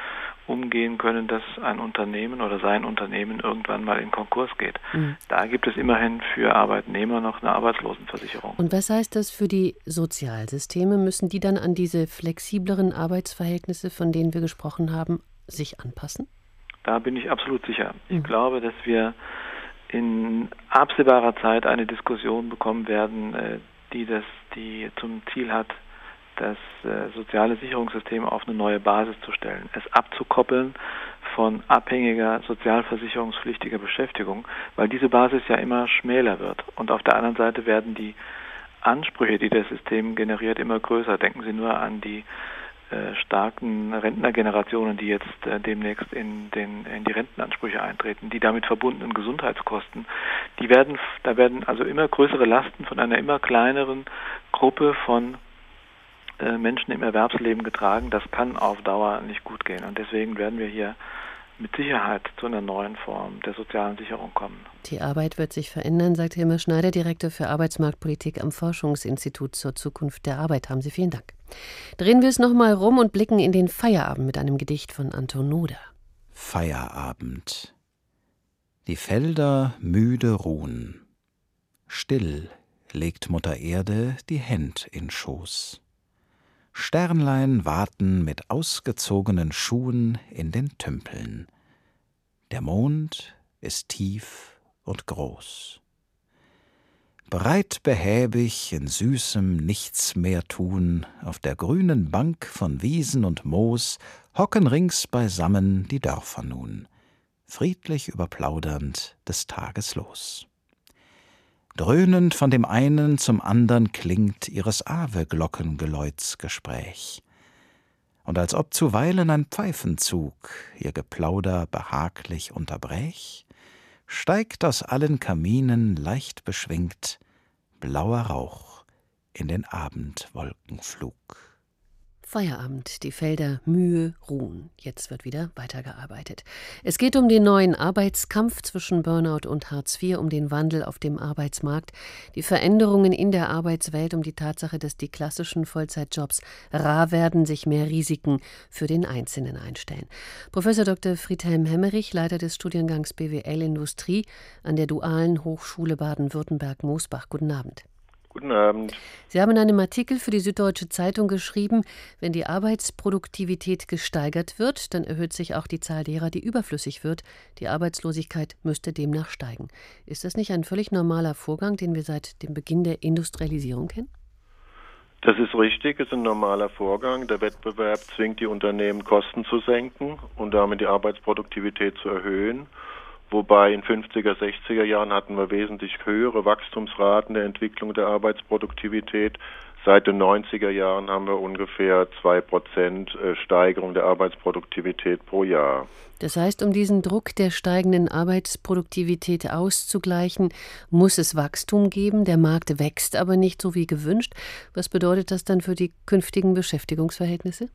umgehen können, dass ein Unternehmen oder sein Unternehmen irgendwann mal in Konkurs geht. Mhm. Da gibt es immerhin für Arbeitnehmer noch eine Arbeitslosenversicherung. Und was heißt das für die Sozialsysteme? Müssen die dann an diese flexibleren Arbeitsverhältnisse, von denen wir gesprochen haben, sich anpassen? Da bin ich absolut sicher. Ich mhm. glaube, dass wir in absehbarer Zeit eine Diskussion bekommen werden, die das, die zum Ziel hat, das äh, soziale Sicherungssystem auf eine neue Basis zu stellen, es abzukoppeln von abhängiger, sozialversicherungspflichtiger Beschäftigung, weil diese Basis ja immer schmäler wird. Und auf der anderen Seite werden die Ansprüche, die das System generiert, immer größer. Denken Sie nur an die äh, starken Rentnergenerationen, die jetzt äh, demnächst in, den, in die Rentenansprüche eintreten, die damit verbundenen Gesundheitskosten. Die werden, da werden also immer größere Lasten von einer immer kleineren Gruppe von Menschen im Erwerbsleben getragen. Das kann auf Dauer nicht gut gehen. Und deswegen werden wir hier mit Sicherheit zu einer neuen Form der sozialen Sicherung kommen. Die Arbeit wird sich verändern, sagt Hilmar Schneider, Direktor für Arbeitsmarktpolitik am Forschungsinstitut zur Zukunft der Arbeit. Haben Sie vielen Dank. Drehen wir es nochmal rum und blicken in den Feierabend mit einem Gedicht von Anton Noder. Feierabend. Die Felder müde ruhen. Still legt Mutter Erde die Händ in Schoß. Sternlein warten mit ausgezogenen Schuhen in den Tümpeln. Der Mond ist tief und groß. Breit behäbig in süßem Nichtsmehrtun auf der grünen Bank von Wiesen und Moos hocken rings beisammen die Dörfer nun, friedlich überplaudernd des Tages los. Dröhnend von dem einen zum andern klingt ihres Ave-Glockengeläuts Gespräch. Und als ob zuweilen ein Pfeifenzug ihr Geplauder behaglich unterbräch, steigt aus allen Kaminen leicht beschwingt blauer Rauch in den Abendwolkenflug. Feierabend, die Felder Mühe ruhen. Jetzt wird wieder weitergearbeitet. Es geht um den neuen Arbeitskampf zwischen Burnout und Hartz vier, um den Wandel auf dem Arbeitsmarkt, die Veränderungen in der Arbeitswelt, um die Tatsache, dass die klassischen Vollzeitjobs rar werden, sich mehr Risiken für den Einzelnen einstellen. Professor Doktor Friedhelm Hemmerich, Leiter des Studiengangs B W L Industrie an der Dualen Hochschule Baden-Württemberg-Moosbach. Guten Abend. Guten Abend. Sie haben in einem Artikel für die Süddeutsche Zeitung geschrieben, wenn die Arbeitsproduktivität gesteigert wird, dann erhöht sich auch die Zahl derer, die überflüssig wird. Die Arbeitslosigkeit müsste demnach steigen. Ist das nicht ein völlig normaler Vorgang, den wir seit dem Beginn der Industrialisierung kennen? Das ist richtig, es ist ein normaler Vorgang. Der Wettbewerb zwingt die Unternehmen, Kosten zu senken und damit die Arbeitsproduktivität zu erhöhen. Wobei in fünfziger, sechziger Jahren hatten wir wesentlich höhere Wachstumsraten der Entwicklung der Arbeitsproduktivität. Seit den neunziger Jahren haben wir ungefähr zwei Prozent Steigerung der Arbeitsproduktivität pro Jahr. Das heißt, um diesen Druck der steigenden Arbeitsproduktivität auszugleichen, muss es Wachstum geben. Der Markt wächst aber nicht so wie gewünscht. Was bedeutet das dann für die künftigen Beschäftigungsverhältnisse?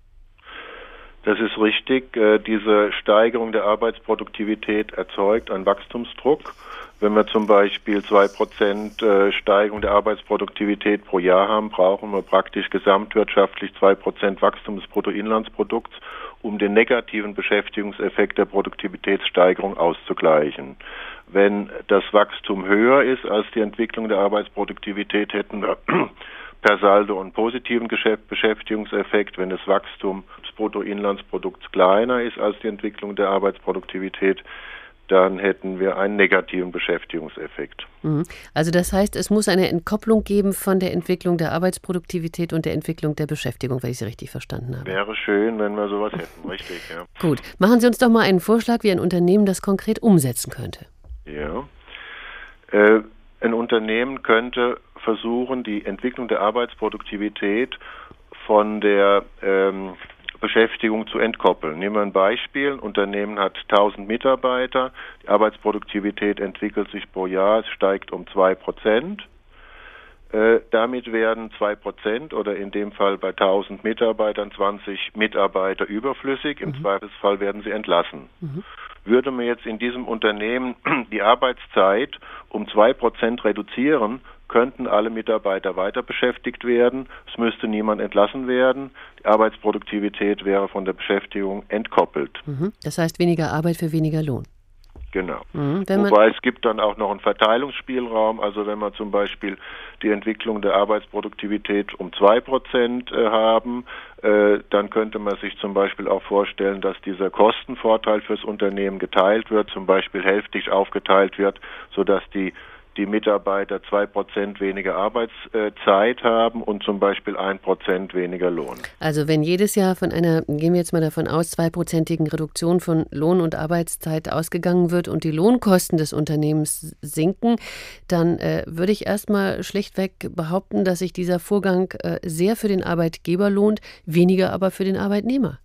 Das ist richtig. Diese Steigerung der Arbeitsproduktivität erzeugt einen Wachstumsdruck. Wenn wir zum Beispiel zwei Prozent Steigerung der Arbeitsproduktivität pro Jahr haben, brauchen wir praktisch gesamtwirtschaftlich zwei Prozent Wachstum des Bruttoinlandsprodukts, um den negativen Beschäftigungseffekt der Produktivitätssteigerung auszugleichen. Wenn das Wachstum höher ist als die Entwicklung der Arbeitsproduktivität, hätten wir per Saldo einen positiven Beschäftigungseffekt. Wenn das Wachstum des Bruttoinlandsprodukts kleiner ist als die Entwicklung der Arbeitsproduktivität, dann hätten wir einen negativen Beschäftigungseffekt. Also das heißt, es muss eine Entkopplung geben von der Entwicklung der Arbeitsproduktivität und der Entwicklung der Beschäftigung, wenn ich Sie richtig verstanden habe. Wäre schön, wenn wir sowas hätten, richtig, ja. Gut, machen Sie uns doch mal einen Vorschlag, wie ein Unternehmen das konkret umsetzen könnte. Ja, äh, ein Unternehmen könnte versuchen, die Entwicklung der Arbeitsproduktivität von der ähm, Beschäftigung zu entkoppeln. Nehmen wir ein Beispiel. Ein Unternehmen hat tausend Mitarbeiter. Die Arbeitsproduktivität entwickelt sich pro Jahr. Es steigt um zwei Prozent. Äh, damit werden zwei Prozent oder in dem Fall bei tausend Mitarbeitern zwanzig Mitarbeiter überflüssig. Im mhm. Zweifelsfall werden sie entlassen. Mhm. Würde man jetzt in diesem Unternehmen die Arbeitszeit um zwei Prozent reduzieren, könnten alle Mitarbeiter weiter beschäftigt werden. Es müsste niemand entlassen werden. Die Arbeitsproduktivität wäre von der Beschäftigung entkoppelt. Mhm. Das heißt weniger Arbeit für weniger Lohn. Genau. Mhm, Wobei es gibt dann auch noch einen Verteilungsspielraum. Also wenn wir zum Beispiel die Entwicklung der Arbeitsproduktivität um zwei Prozent äh, haben, äh, dann könnte man sich zum Beispiel auch vorstellen, dass dieser Kostenvorteil fürs Unternehmen geteilt wird, zum Beispiel hälftig aufgeteilt wird, sodass die die Mitarbeiter zwei Prozent weniger Arbeitszeit haben und zum Beispiel ein Prozent weniger Lohn. Also wenn jedes Jahr von einer, gehen wir jetzt mal davon aus, zweiprozentigen Reduktion von Lohn und Arbeitszeit ausgegangen wird und die Lohnkosten des Unternehmens sinken, dann äh, würde ich erstmal schlichtweg behaupten, dass sich dieser Vorgang äh, sehr für den Arbeitgeber lohnt, weniger aber für den Arbeitnehmer.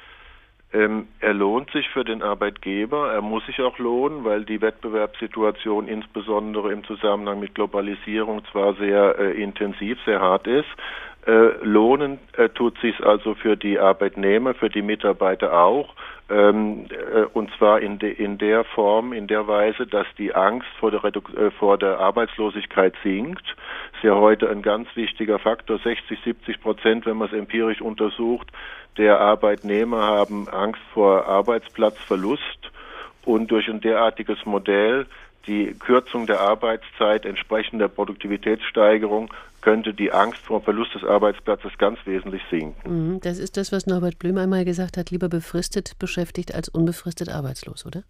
Ähm, er lohnt sich für den Arbeitgeber, er muss sich auch lohnen, weil die Wettbewerbssituation insbesondere im Zusammenhang mit Globalisierung zwar sehr äh, intensiv, sehr hart ist. Äh, lohnen äh, tut sich also für die Arbeitnehmer, für die Mitarbeiter auch. Ähm, äh, und zwar in, de, in der Form, in der Weise, dass die Angst vor der, Redu- äh, vor der Arbeitslosigkeit sinkt. Ist ja heute ein ganz wichtiger Faktor, sechzig, siebzig Prozent, wenn man es empirisch untersucht, der Arbeitnehmer haben Angst vor Arbeitsplatzverlust. Und durch ein derartiges Modell, die Kürzung der Arbeitszeit entsprechend der Produktivitätssteigerung, könnte die Angst vor Verlust des Arbeitsplatzes ganz wesentlich sinken. Das ist das, was Norbert Blüm einmal gesagt hat, lieber befristet beschäftigt als unbefristet arbeitslos, oder?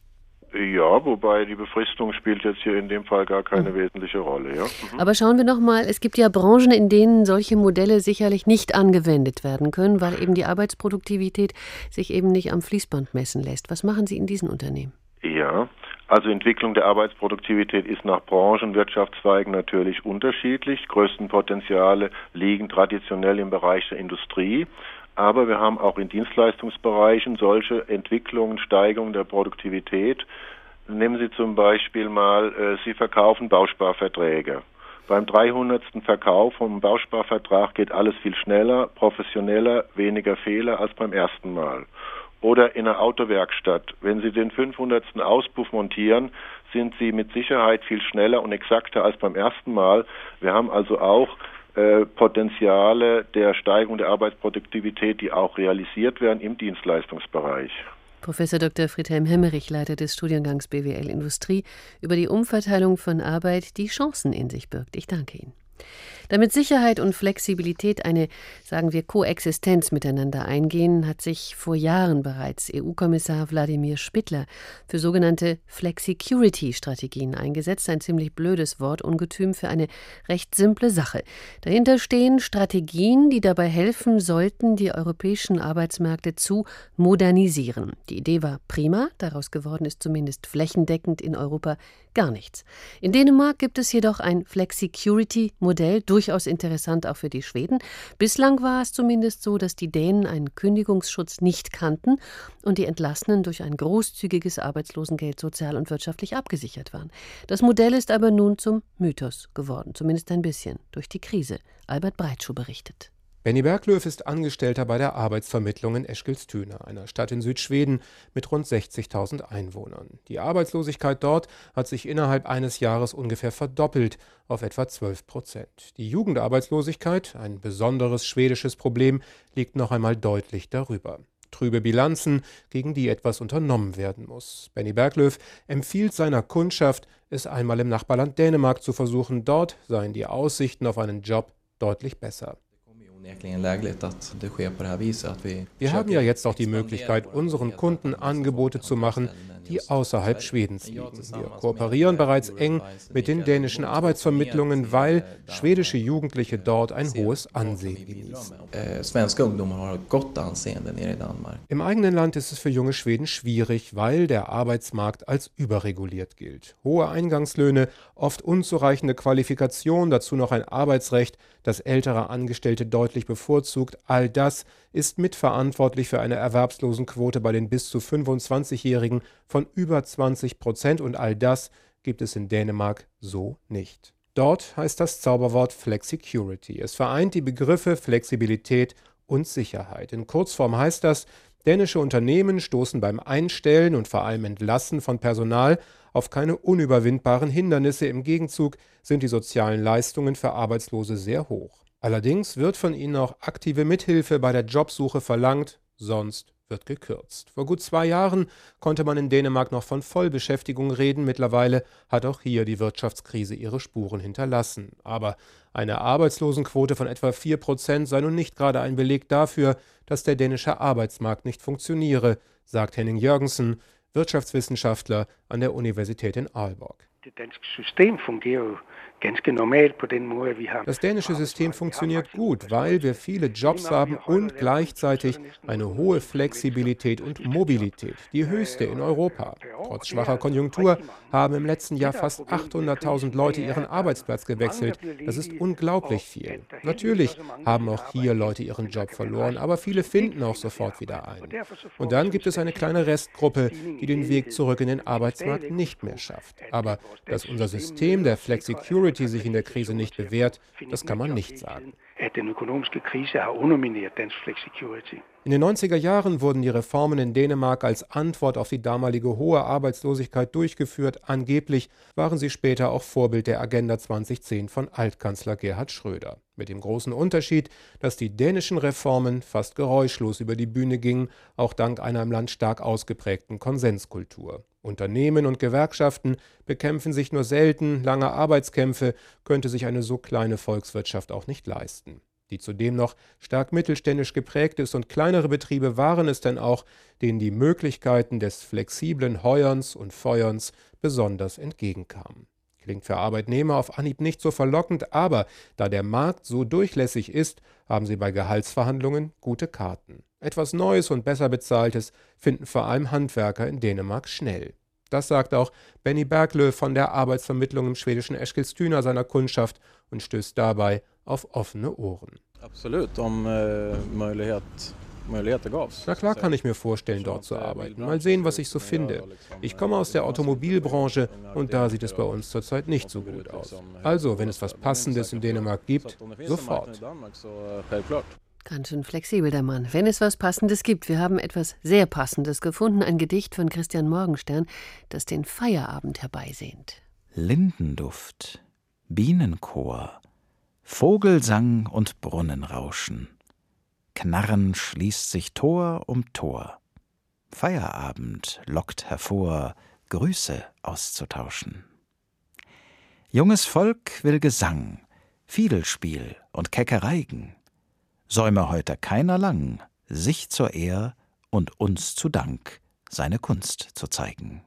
Ja, wobei die Befristung spielt jetzt hier in dem Fall gar keine mhm. wesentliche Rolle. Ja? Mhm. Aber schauen wir noch mal, es gibt ja Branchen, in denen solche Modelle sicherlich nicht angewendet werden können, weil eben die Arbeitsproduktivität sich eben nicht am Fließband messen lässt. Was machen Sie in diesen Unternehmen? Ja, also Entwicklung der Arbeitsproduktivität ist nach Branchen, Wirtschaftszweigen natürlich unterschiedlich. Größten Potenziale liegen traditionell im Bereich der Industrie. Aber wir haben auch in Dienstleistungsbereichen solche Entwicklungen, Steigerungen der Produktivität. Nehmen Sie zum Beispiel mal, äh, Sie verkaufen Bausparverträge. Beim dreihundertsten Verkauf vom Bausparvertrag geht alles viel schneller, professioneller, weniger Fehler als beim ersten Mal. Oder in einer Autowerkstatt. Wenn Sie den fünfhundertsten Auspuff montieren, sind Sie mit Sicherheit viel schneller und exakter als beim ersten Mal. Wir haben also auch äh, Potenziale der Steigerung der Arbeitsproduktivität, die auch realisiert werden im Dienstleistungsbereich. Professor Doktor Friedhelm Hemmerich, Leiter des Studiengangs B W L Industrie, über die Umverteilung von Arbeit, die Chancen in sich birgt. Ich danke Ihnen. Damit Sicherheit und Flexibilität eine, sagen wir, Koexistenz miteinander eingehen, hat sich vor Jahren bereits E U-Kommissar Wladimir Špidla für sogenannte Flexicurity-Strategien eingesetzt. Ein ziemlich blödes Wortungetüm für eine recht simple Sache. Dahinter stehen Strategien, die dabei helfen sollten, die europäischen Arbeitsmärkte zu modernisieren. Die Idee war prima, daraus geworden ist zumindest flächendeckend in Europa gar nichts. In Dänemark gibt es jedoch ein Flexicurity-Modell, durchaus interessant auch für die Schweden. Bislang war es zumindest so, dass die Dänen einen Kündigungsschutz nicht kannten und die Entlassenen durch ein großzügiges Arbeitslosengeld sozial und wirtschaftlich abgesichert waren. Das Modell ist aber nun zum Mythos geworden, zumindest ein bisschen, durch die Krise. Albert Breitschuh berichtet. Benny Berglöf ist Angestellter bei der Arbeitsvermittlung in Eskilstuna, einer Stadt in Südschweden mit rund sechzigtausend Einwohnern. Die Arbeitslosigkeit dort hat sich innerhalb eines Jahres ungefähr verdoppelt auf etwa zwölf Prozent. Die Jugendarbeitslosigkeit, ein besonderes schwedisches Problem, liegt noch einmal deutlich darüber. Trübe Bilanzen, gegen die etwas unternommen werden muss. Benny Berglöf empfiehlt seiner Kundschaft, es einmal im Nachbarland Dänemark zu versuchen. Dort seien die Aussichten auf einen Job deutlich besser. Wir haben ja jetzt auch die Möglichkeit, unseren Kunden Angebote zu machen, die außerhalb Schwedens liegen. Wir kooperieren bereits eng mit den dänischen Arbeitsvermittlungen, weil schwedische Jugendliche dort ein hohes Ansehen genießen. Im eigenen Land ist es für junge Schweden schwierig, weil der Arbeitsmarkt als überreguliert gilt. Hohe Eingangslöhne, oft unzureichende Qualifikation, dazu noch ein Arbeitsrecht, das ältere Angestellte deutlich bevorzugt, all das ist mitverantwortlich für eine Erwerbslosenquote bei den bis zu fünfundzwanzigjährigen von über zwanzig Prozent und all das gibt es in Dänemark so nicht. Dort heißt das Zauberwort Flexicurity. Es vereint die Begriffe Flexibilität und Sicherheit. In Kurzform heißt das, dänische Unternehmen stoßen beim Einstellen und vor allem Entlassen von Personal auf keine unüberwindbaren Hindernisse. Im Gegenzug sind die sozialen Leistungen für Arbeitslose sehr hoch. Allerdings wird von ihnen auch aktive Mithilfe bei der Jobsuche verlangt, sonst wird gekürzt. Vor gut zwei Jahren konnte man in Dänemark noch von Vollbeschäftigung reden. Mittlerweile hat auch hier die Wirtschaftskrise ihre Spuren hinterlassen. Aber eine Arbeitslosenquote von etwa vier Prozent sei nun nicht gerade ein Beleg dafür, dass der dänische Arbeitsmarkt nicht funktioniere, sagt Henning Jørgensen, Wirtschaftswissenschaftler an der Universität in Aalborg. Das dänische System funktioniert gut, weil wir viele Jobs haben und gleichzeitig eine hohe Flexibilität und Mobilität, die höchste in Europa. Trotz schwacher Konjunktur haben im letzten Jahr fast achthunderttausend Leute ihren Arbeitsplatz gewechselt. Das ist unglaublich viel. Natürlich haben auch hier Leute ihren Job verloren, aber viele finden auch sofort wieder einen. Und dann gibt es eine kleine Restgruppe, die den Weg zurück in den Arbeitsmarkt nicht mehr schafft. Aber dass unser System der Flexicurity sich in der Krise nicht bewährt, das kann man nicht sagen. In den neunziger Jahren wurden die Reformen in Dänemark als Antwort auf die damalige hohe Arbeitslosigkeit durchgeführt. Angeblich waren sie später auch Vorbild der Agenda zweitausendzehn von Altkanzler Gerhard Schröder. Mit dem großen Unterschied, dass die dänischen Reformen fast geräuschlos über die Bühne gingen, auch dank einer im Land stark ausgeprägten Konsenskultur. Unternehmen und Gewerkschaften bekämpfen sich nur selten, lange Arbeitskämpfe könnte sich eine so kleine Volkswirtschaft auch nicht leisten, die zudem noch stark mittelständisch geprägt ist, und kleinere Betriebe waren es denn auch, denen die Möglichkeiten des flexiblen Heuerns und Feuerns besonders entgegenkamen. Klingt für Arbeitnehmer auf Anhieb nicht so verlockend, aber da der Markt so durchlässig ist, haben sie bei Gehaltsverhandlungen gute Karten. Etwas Neues und besser Bezahltes finden vor allem Handwerker in Dänemark schnell. Das sagt auch Benny Berglöf von der Arbeitsvermittlung im schwedischen Eskilstuna seiner Kundschaft und stößt dabei auf offene Ohren. Absolut, um äh, Möglichkeit, Möglichkeiten gab's. Na klar kann ich mir vorstellen, dort zu arbeiten. Mal sehen, was ich so finde. Ich komme aus der Automobilbranche und da sieht es bei uns zurzeit nicht so gut aus. Also, wenn es was Passendes in Dänemark gibt, sofort. Ganz schön flexibel, der Mann. Wenn es was Passendes gibt. Wir haben etwas sehr Passendes gefunden. Ein Gedicht von Christian Morgenstern, das den Feierabend herbeisehnt. Lindenduft, Bienenchor, Vogelsang und Brunnenrauschen. Knarren schließt sich Tor um Tor. Feierabend lockt hervor, Grüße auszutauschen. Junges Volk will Gesang, Fiedelspiel und Keckereigen. Säume heute keiner lang, sich zur Ehr und uns zu Dank seine Kunst zu zeigen.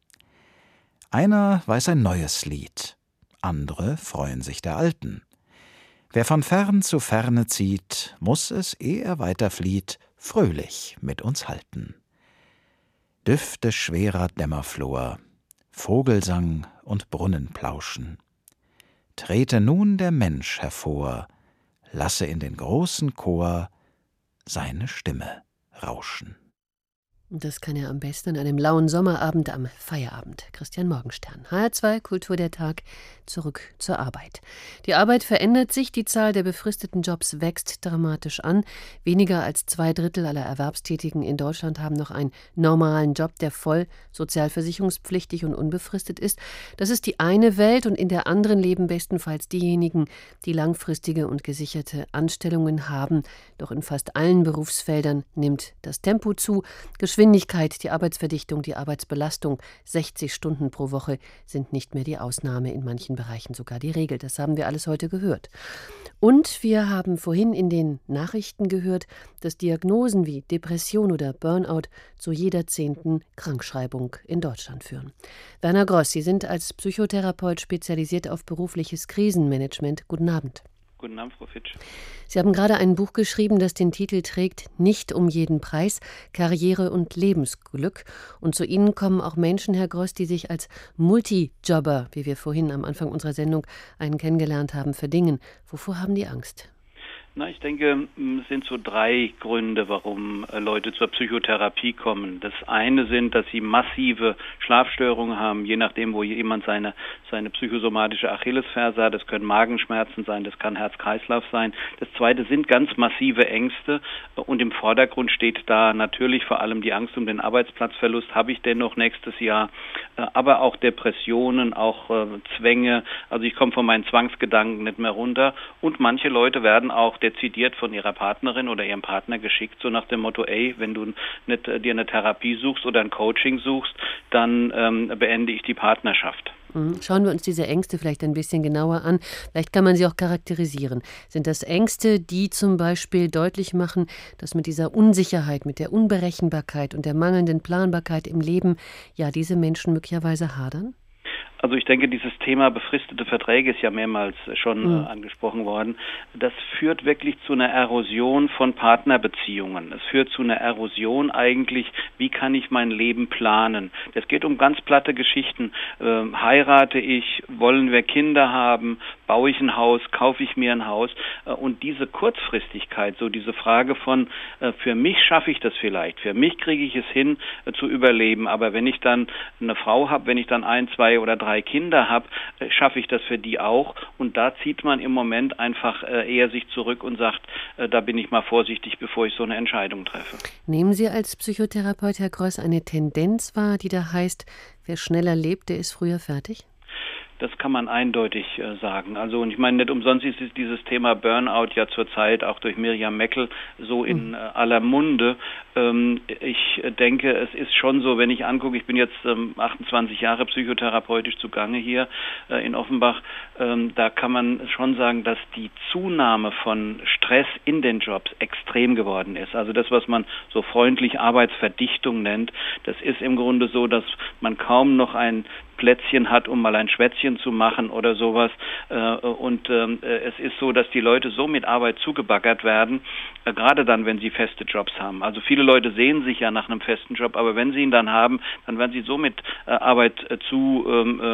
Einer weiß ein neues Lied, andere freuen sich der alten. Wer von fern zu ferne zieht, muss es, ehe er weiterflieht, fröhlich mit uns halten. Düfte schwerer Dämmerflor, Vogelsang und Brunnenplauschen. Trete nun der Mensch hervor, lasse in den großen Chor seine Stimme rauschen. Das kann er am besten an einem lauen Sommerabend am Feierabend. Christian Morgenstern, H R zwei, Kultur der Tag, zurück zur Arbeit. Die Arbeit verändert sich, die Zahl der befristeten Jobs wächst dramatisch an. Weniger als zwei Drittel aller Erwerbstätigen in Deutschland haben noch einen normalen Job, der voll sozialversicherungspflichtig und unbefristet ist. Das ist die eine Welt, und in der anderen leben bestenfalls diejenigen, die langfristige und gesicherte Anstellungen haben. Doch in fast allen Berufsfeldern nimmt das Tempo zu. Geschwindigkeit, die Arbeitsverdichtung, die Arbeitsbelastung, sechzig Stunden pro Woche sind nicht mehr die Ausnahme, in manchen Bereichen sogar die Regel. Das haben wir alles heute gehört. Und wir haben vorhin in den Nachrichten gehört, dass Diagnosen wie Depression oder Burnout zu jeder zehnten Krankschreibung in Deutschland führen. Werner Gross, Sie sind als Psychotherapeut spezialisiert auf berufliches Krisenmanagement. Guten Abend. Guten Abend, Frau Fitsch. Sie haben gerade ein Buch geschrieben, das den Titel trägt »Nicht um jeden Preis – Karriere und Lebensglück«. Und zu Ihnen kommen auch Menschen, Herr Gross, die sich als Multijobber, wie wir vorhin am Anfang unserer Sendung einen kennengelernt haben, verdingen. Wovor haben die Angst? Na, ich denke, es sind so drei Gründe, warum Leute zur Psychotherapie kommen. Das eine sind, dass sie massive Schlafstörungen haben, je nachdem, wo jemand seine, seine psychosomatische Achillesferse hat. Das können Magenschmerzen sein, das kann Herz-Kreislauf sein. Das zweite sind ganz massive Ängste und im Vordergrund steht da natürlich vor allem die Angst um den Arbeitsplatzverlust. Habe ich denn noch nächstes Jahr? Aber auch Depressionen, auch äh, Zwänge. Also ich komme von meinen Zwangsgedanken nicht mehr runter. Und manche Leute werden auch dezidiert von ihrer Partnerin oder ihrem Partner geschickt, so nach dem Motto, ey, wenn du nicht äh, dir eine Therapie suchst oder ein Coaching suchst, dann ähm, beende ich die Partnerschaft. Schauen wir uns diese Ängste vielleicht ein bisschen genauer an. Vielleicht kann man sie auch charakterisieren. Sind das Ängste, die zum Beispiel deutlich machen, dass mit dieser Unsicherheit, mit der Unberechenbarkeit und der mangelnden Planbarkeit im Leben ja diese Menschen möglicherweise hadern? Also ich denke, dieses Thema befristete Verträge ist ja mehrmals schon mhm. äh, angesprochen worden. Das führt wirklich zu einer Erosion von Partnerbeziehungen. Es führt zu einer Erosion eigentlich, wie kann ich mein Leben planen. Es geht um ganz platte Geschichten. Ähm, heirate ich, wollen wir Kinder haben, baue ich ein Haus, kaufe ich mir ein Haus. Äh, und diese Kurzfristigkeit, so diese Frage von, äh, für mich schaffe ich das vielleicht, für mich kriege ich es hin, äh, zu überleben. Aber wenn ich dann eine Frau habe, wenn ich dann ein, zwei oder drei Kinder habe, äh, schaffe ich das für die auch. Und da zieht man im Moment einfach äh, eher sich zurück und sagt, äh, da bin ich mal vorsichtig, bevor ich so eine Entscheidung treffe. Nehmen Sie als Psychotherapeut, Herr Greuß, eine Tendenz wahr, die da heißt, wer schneller lebt, der ist früher fertig? Das kann man eindeutig äh, sagen. Also und ich meine, nicht umsonst ist dieses Thema Burnout ja zurzeit auch durch Miriam Meckel so in äh, aller Munde. Ähm, ich denke, es ist schon so, wenn ich angucke, ich bin jetzt ähm, achtundzwanzig Jahre psychotherapeutisch zugange hier äh, in Offenbach, ähm, da kann man schon sagen, dass die Zunahme von Stress in den Jobs extrem geworden ist. Also das, was man so freundlich Arbeitsverdichtung nennt, das ist im Grunde so, dass man kaum noch ein Plätzchen hat, um mal ein Schwätzchen zu machen oder sowas. Und es ist so, dass die Leute so mit Arbeit zugebaggert werden, gerade dann, wenn sie feste Jobs haben. Also viele Leute sehen sich ja nach einem festen Job, aber wenn sie ihn dann haben, dann werden sie so mit Arbeit zu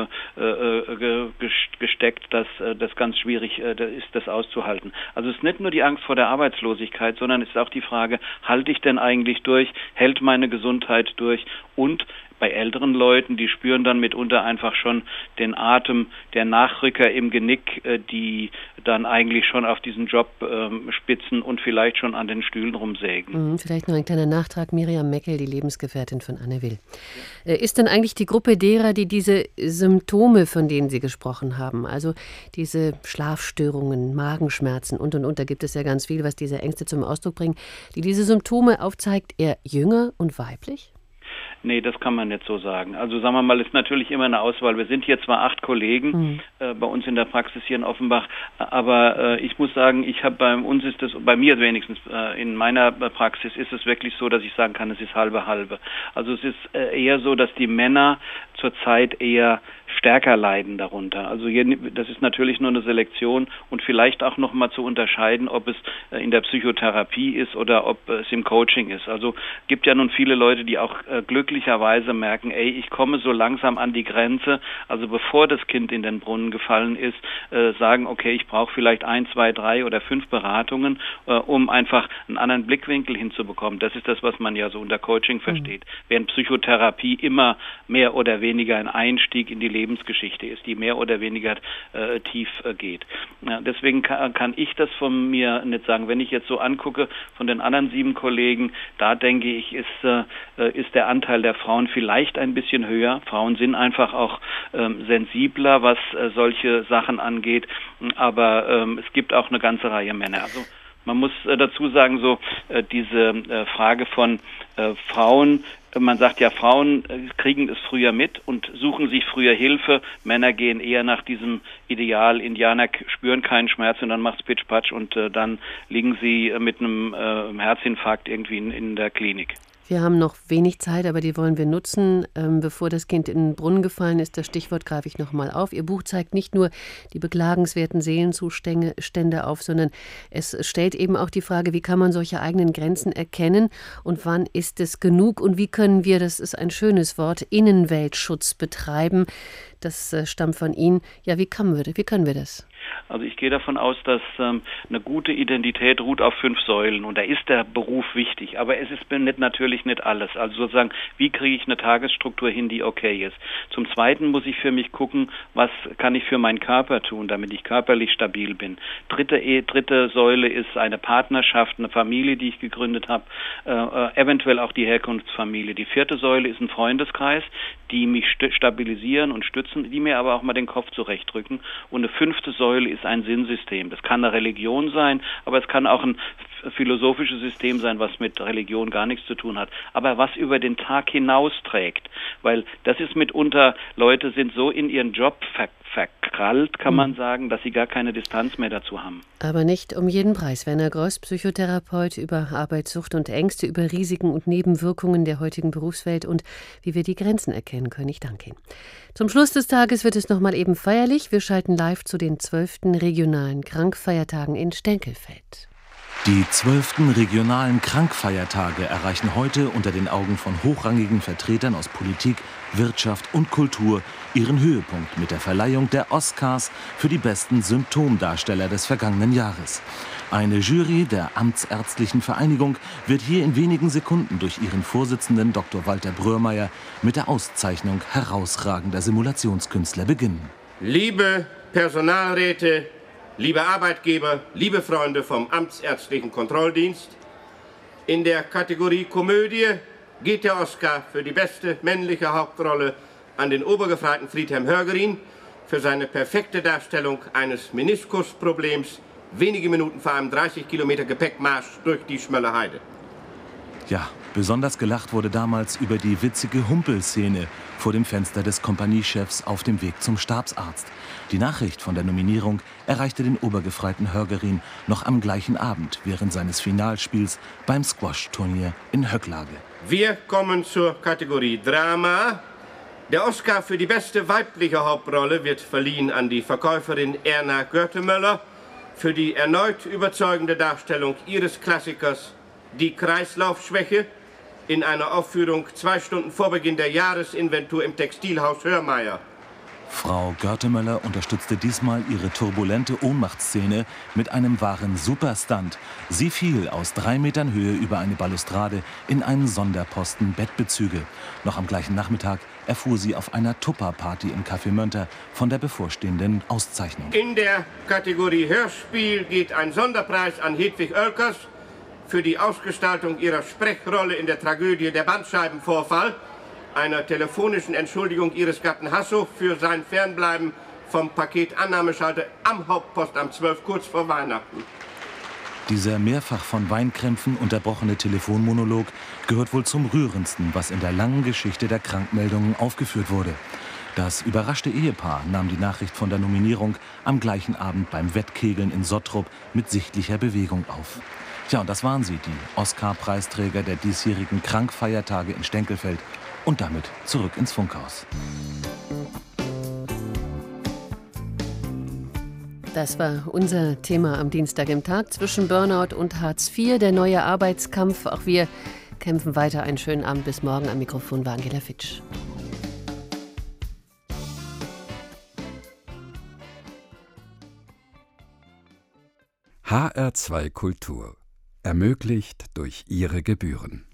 gesteckt, dass das ganz schwierig ist, das auszuhalten. Also es ist nicht nur die Angst vor der Arbeitslosigkeit, sondern es ist auch die Frage, halte ich denn eigentlich durch, hält meine Gesundheit durch und bei älteren Leuten, die spüren dann mitunter einfach schon den Atem der Nachrücker im Genick, die dann eigentlich schon auf diesen Job ähm, spitzen und vielleicht schon an den Stühlen rumsägen. Mhm, vielleicht noch ein kleiner Nachtrag. Miriam Meckel, die Lebensgefährtin von Anne Will. Äh, ist denn eigentlich die Gruppe derer, die diese Symptome, von denen Sie gesprochen haben, also diese Schlafstörungen, Magenschmerzen und und und, da gibt es ja ganz viel, was diese Ängste zum Ausdruck bringen, die diese Symptome aufzeigt, eher jünger und weiblich? Nee, das kann man nicht so sagen. Also sagen wir mal, ist natürlich immer eine Auswahl. Wir sind hier zwar acht Kollegen mhm. äh, bei uns in der Praxis hier in Offenbach, aber äh, ich muss sagen, ich habe bei uns ist das, bei mir wenigstens äh, in meiner Praxis ist es wirklich so, dass ich sagen kann, es ist halbe halbe. Also es ist äh, eher so, dass die Männer zurzeit eher stärker leiden darunter. Also hier, das ist natürlich nur eine Selektion und vielleicht auch noch mal zu unterscheiden, ob es äh, in der Psychotherapie ist oder ob es im Coaching ist. Also gibt ja nun viele Leute, die auch äh, glücklicherweise merken, ey, ich komme so langsam an die Grenze, also bevor das Kind in den Brunnen gefallen ist, äh, sagen, okay, ich brauche vielleicht ein, zwei, drei oder fünf Beratungen, äh, um einfach einen anderen Blickwinkel hinzubekommen. Das ist das, was man ja so unter Coaching versteht. Mhm. Während Psychotherapie immer mehr oder weniger ein Einstieg in die Lebensgeschichte ist, die mehr oder weniger äh, tief äh, geht. Ja, deswegen kann, kann ich das von mir nicht sagen. Wenn ich jetzt so angucke von den anderen sieben Kollegen, da denke ich, ist, äh, ist der Anteil der Frauen vielleicht ein bisschen höher. Frauen sind einfach auch ähm, sensibler, was äh, solche Sachen angeht, aber ähm, es gibt auch eine ganze Reihe Männer. Also man muss äh, dazu sagen, so äh, diese äh, Frage von äh, Frauen, man sagt ja, Frauen äh, kriegen es früher mit und suchen sich früher Hilfe. Männer gehen eher nach diesem Ideal, Indianer spüren keinen Schmerz und dann macht's Pitsch-Patsch und äh, dann liegen sie äh, mit einem äh, Herzinfarkt irgendwie in, in der Klinik. Wir haben noch wenig Zeit, aber die wollen wir nutzen. Ähm, bevor das Kind in den Brunnen gefallen ist, das Stichwort greife ich noch mal auf. Ihr Buch zeigt nicht nur die beklagenswerten Seelenzustände auf, sondern es stellt eben auch die Frage, wie kann man solche eigenen Grenzen erkennen und wann ist es genug und wie können wir, das ist ein schönes Wort, Innenweltschutz betreiben. Das äh, stammt von Ihnen. Ja, wie können wir, wie können wir das? Also ich gehe davon aus, dass ähm, eine gute Identität ruht auf fünf Säulen und da ist der Beruf wichtig, aber es ist nicht, natürlich nicht alles. Also sozusagen, wie kriege ich eine Tagesstruktur hin, die okay ist. Zum Zweiten muss ich für mich gucken, was kann ich für meinen Körper tun, damit ich körperlich stabil bin. Dritte, e, dritte Säule ist eine Partnerschaft, eine Familie, die ich gegründet habe, äh, eventuell auch die Herkunftsfamilie. Die vierte Säule ist ein Freundeskreis, die mich st- stabilisieren und stützen, die mir aber auch mal den Kopf zurechtdrücken. Und eine fünfte Säule ist ein Sinnsystem. Das kann eine Religion sein, aber es kann auch ein philosophisches System sein, was mit Religion gar nichts zu tun hat, aber was über den Tag hinaus trägt. Weil das ist mitunter, Leute sind so in ihren Job ver- verkrallt, kann man sagen, dass sie gar keine Distanz mehr dazu haben. Aber nicht um jeden Preis. Werner Gross, Psychotherapeut, über Arbeitssucht und Ängste, über Risiken und Nebenwirkungen der heutigen Berufswelt und wie wir die Grenzen erkennen können. Ich danke Ihnen. Zum Schluss des Tages wird es nochmal eben feierlich. Wir schalten live zu den zwölften regionalen Krankfeiertagen in Stenkelfeld. Die zwölften regionalen Krankfeiertage erreichen heute unter den Augen von hochrangigen Vertretern aus Politik, Wirtschaft und Kultur ihren Höhepunkt mit der Verleihung der Oscars für die besten Symptomdarsteller des vergangenen Jahres. Eine Jury der Amtsärztlichen Vereinigung wird hier in wenigen Sekunden durch ihren Vorsitzenden Doktor Walter Bröhrmeier mit der Auszeichnung herausragender Simulationskünstler beginnen. Liebe Personalräte, liebe Arbeitgeber, liebe Freunde vom Amtsärztlichen Kontrolldienst, in der Kategorie Komödie geht der Oscar für die beste männliche Hauptrolle an den Obergefreiten Friedhelm Hörgerin für seine perfekte Darstellung eines Meniskusproblems wenige Minuten vor einem dreißig Kilometer Gepäckmarsch durch die Schmöller Heide. Ja, besonders gelacht wurde damals über die witzige Humpelszene vor dem Fenster des Kompaniechefs auf dem Weg zum Stabsarzt. Die Nachricht von der Nominierung erreichte den Obergefreiten Hörgerin noch am gleichen Abend während seines Finalspiels beim Squash-Turnier in Höcklage. Wir kommen zur Kategorie Drama. Der Oscar für die beste weibliche Hauptrolle wird verliehen an die Verkäuferin Erna Görtemöller für die erneut überzeugende Darstellung ihres Klassikers Die Kreislaufschwäche in einer Aufführung zwei Stunden vor Beginn der Jahresinventur im Textilhaus Hörmeier. Frau Görtemöller unterstützte diesmal ihre turbulente Ohnmachtsszene mit einem wahren Superstunt. Sie fiel aus drei Metern Höhe über eine Balustrade in einen Sonderposten Bettbezüge. Noch am gleichen Nachmittag erfuhr sie auf einer Tupperparty im Café Mönter von der bevorstehenden Auszeichnung. In der Kategorie Hörspiel geht ein Sonderpreis an Hedwig Oelkers für die Ausgestaltung ihrer Sprechrolle in der Tragödie Der Bandscheibenvorfall, einer telefonischen Entschuldigung ihres Gatten Hasso für sein Fernbleiben vom Paketannahmeschalter am Hauptpostamt zwölf kurz vor Weihnachten. Dieser mehrfach von Weinkrämpfen unterbrochene Telefonmonolog gehört wohl zum rührendsten, was in der langen Geschichte der Krankmeldungen aufgeführt wurde. Das überraschte Ehepaar nahm die Nachricht von der Nominierung am gleichen Abend beim Wettkegeln in Sottrup mit sichtlicher Bewegung auf. Ja, und das waren sie, die Oscar-Preisträger der diesjährigen Krankfeiertage in Stenkelfeld. Und damit zurück ins Funkhaus. Das war unser Thema am Dienstag im Tag zwischen Burnout und Hartz vier, der neue Arbeitskampf. Auch wir kämpfen weiter. Einen schönen Abend, bis morgen. Am Mikrofon war Angela Fitsch. H R zwei Kultur. Ermöglicht durch Ihre Gebühren.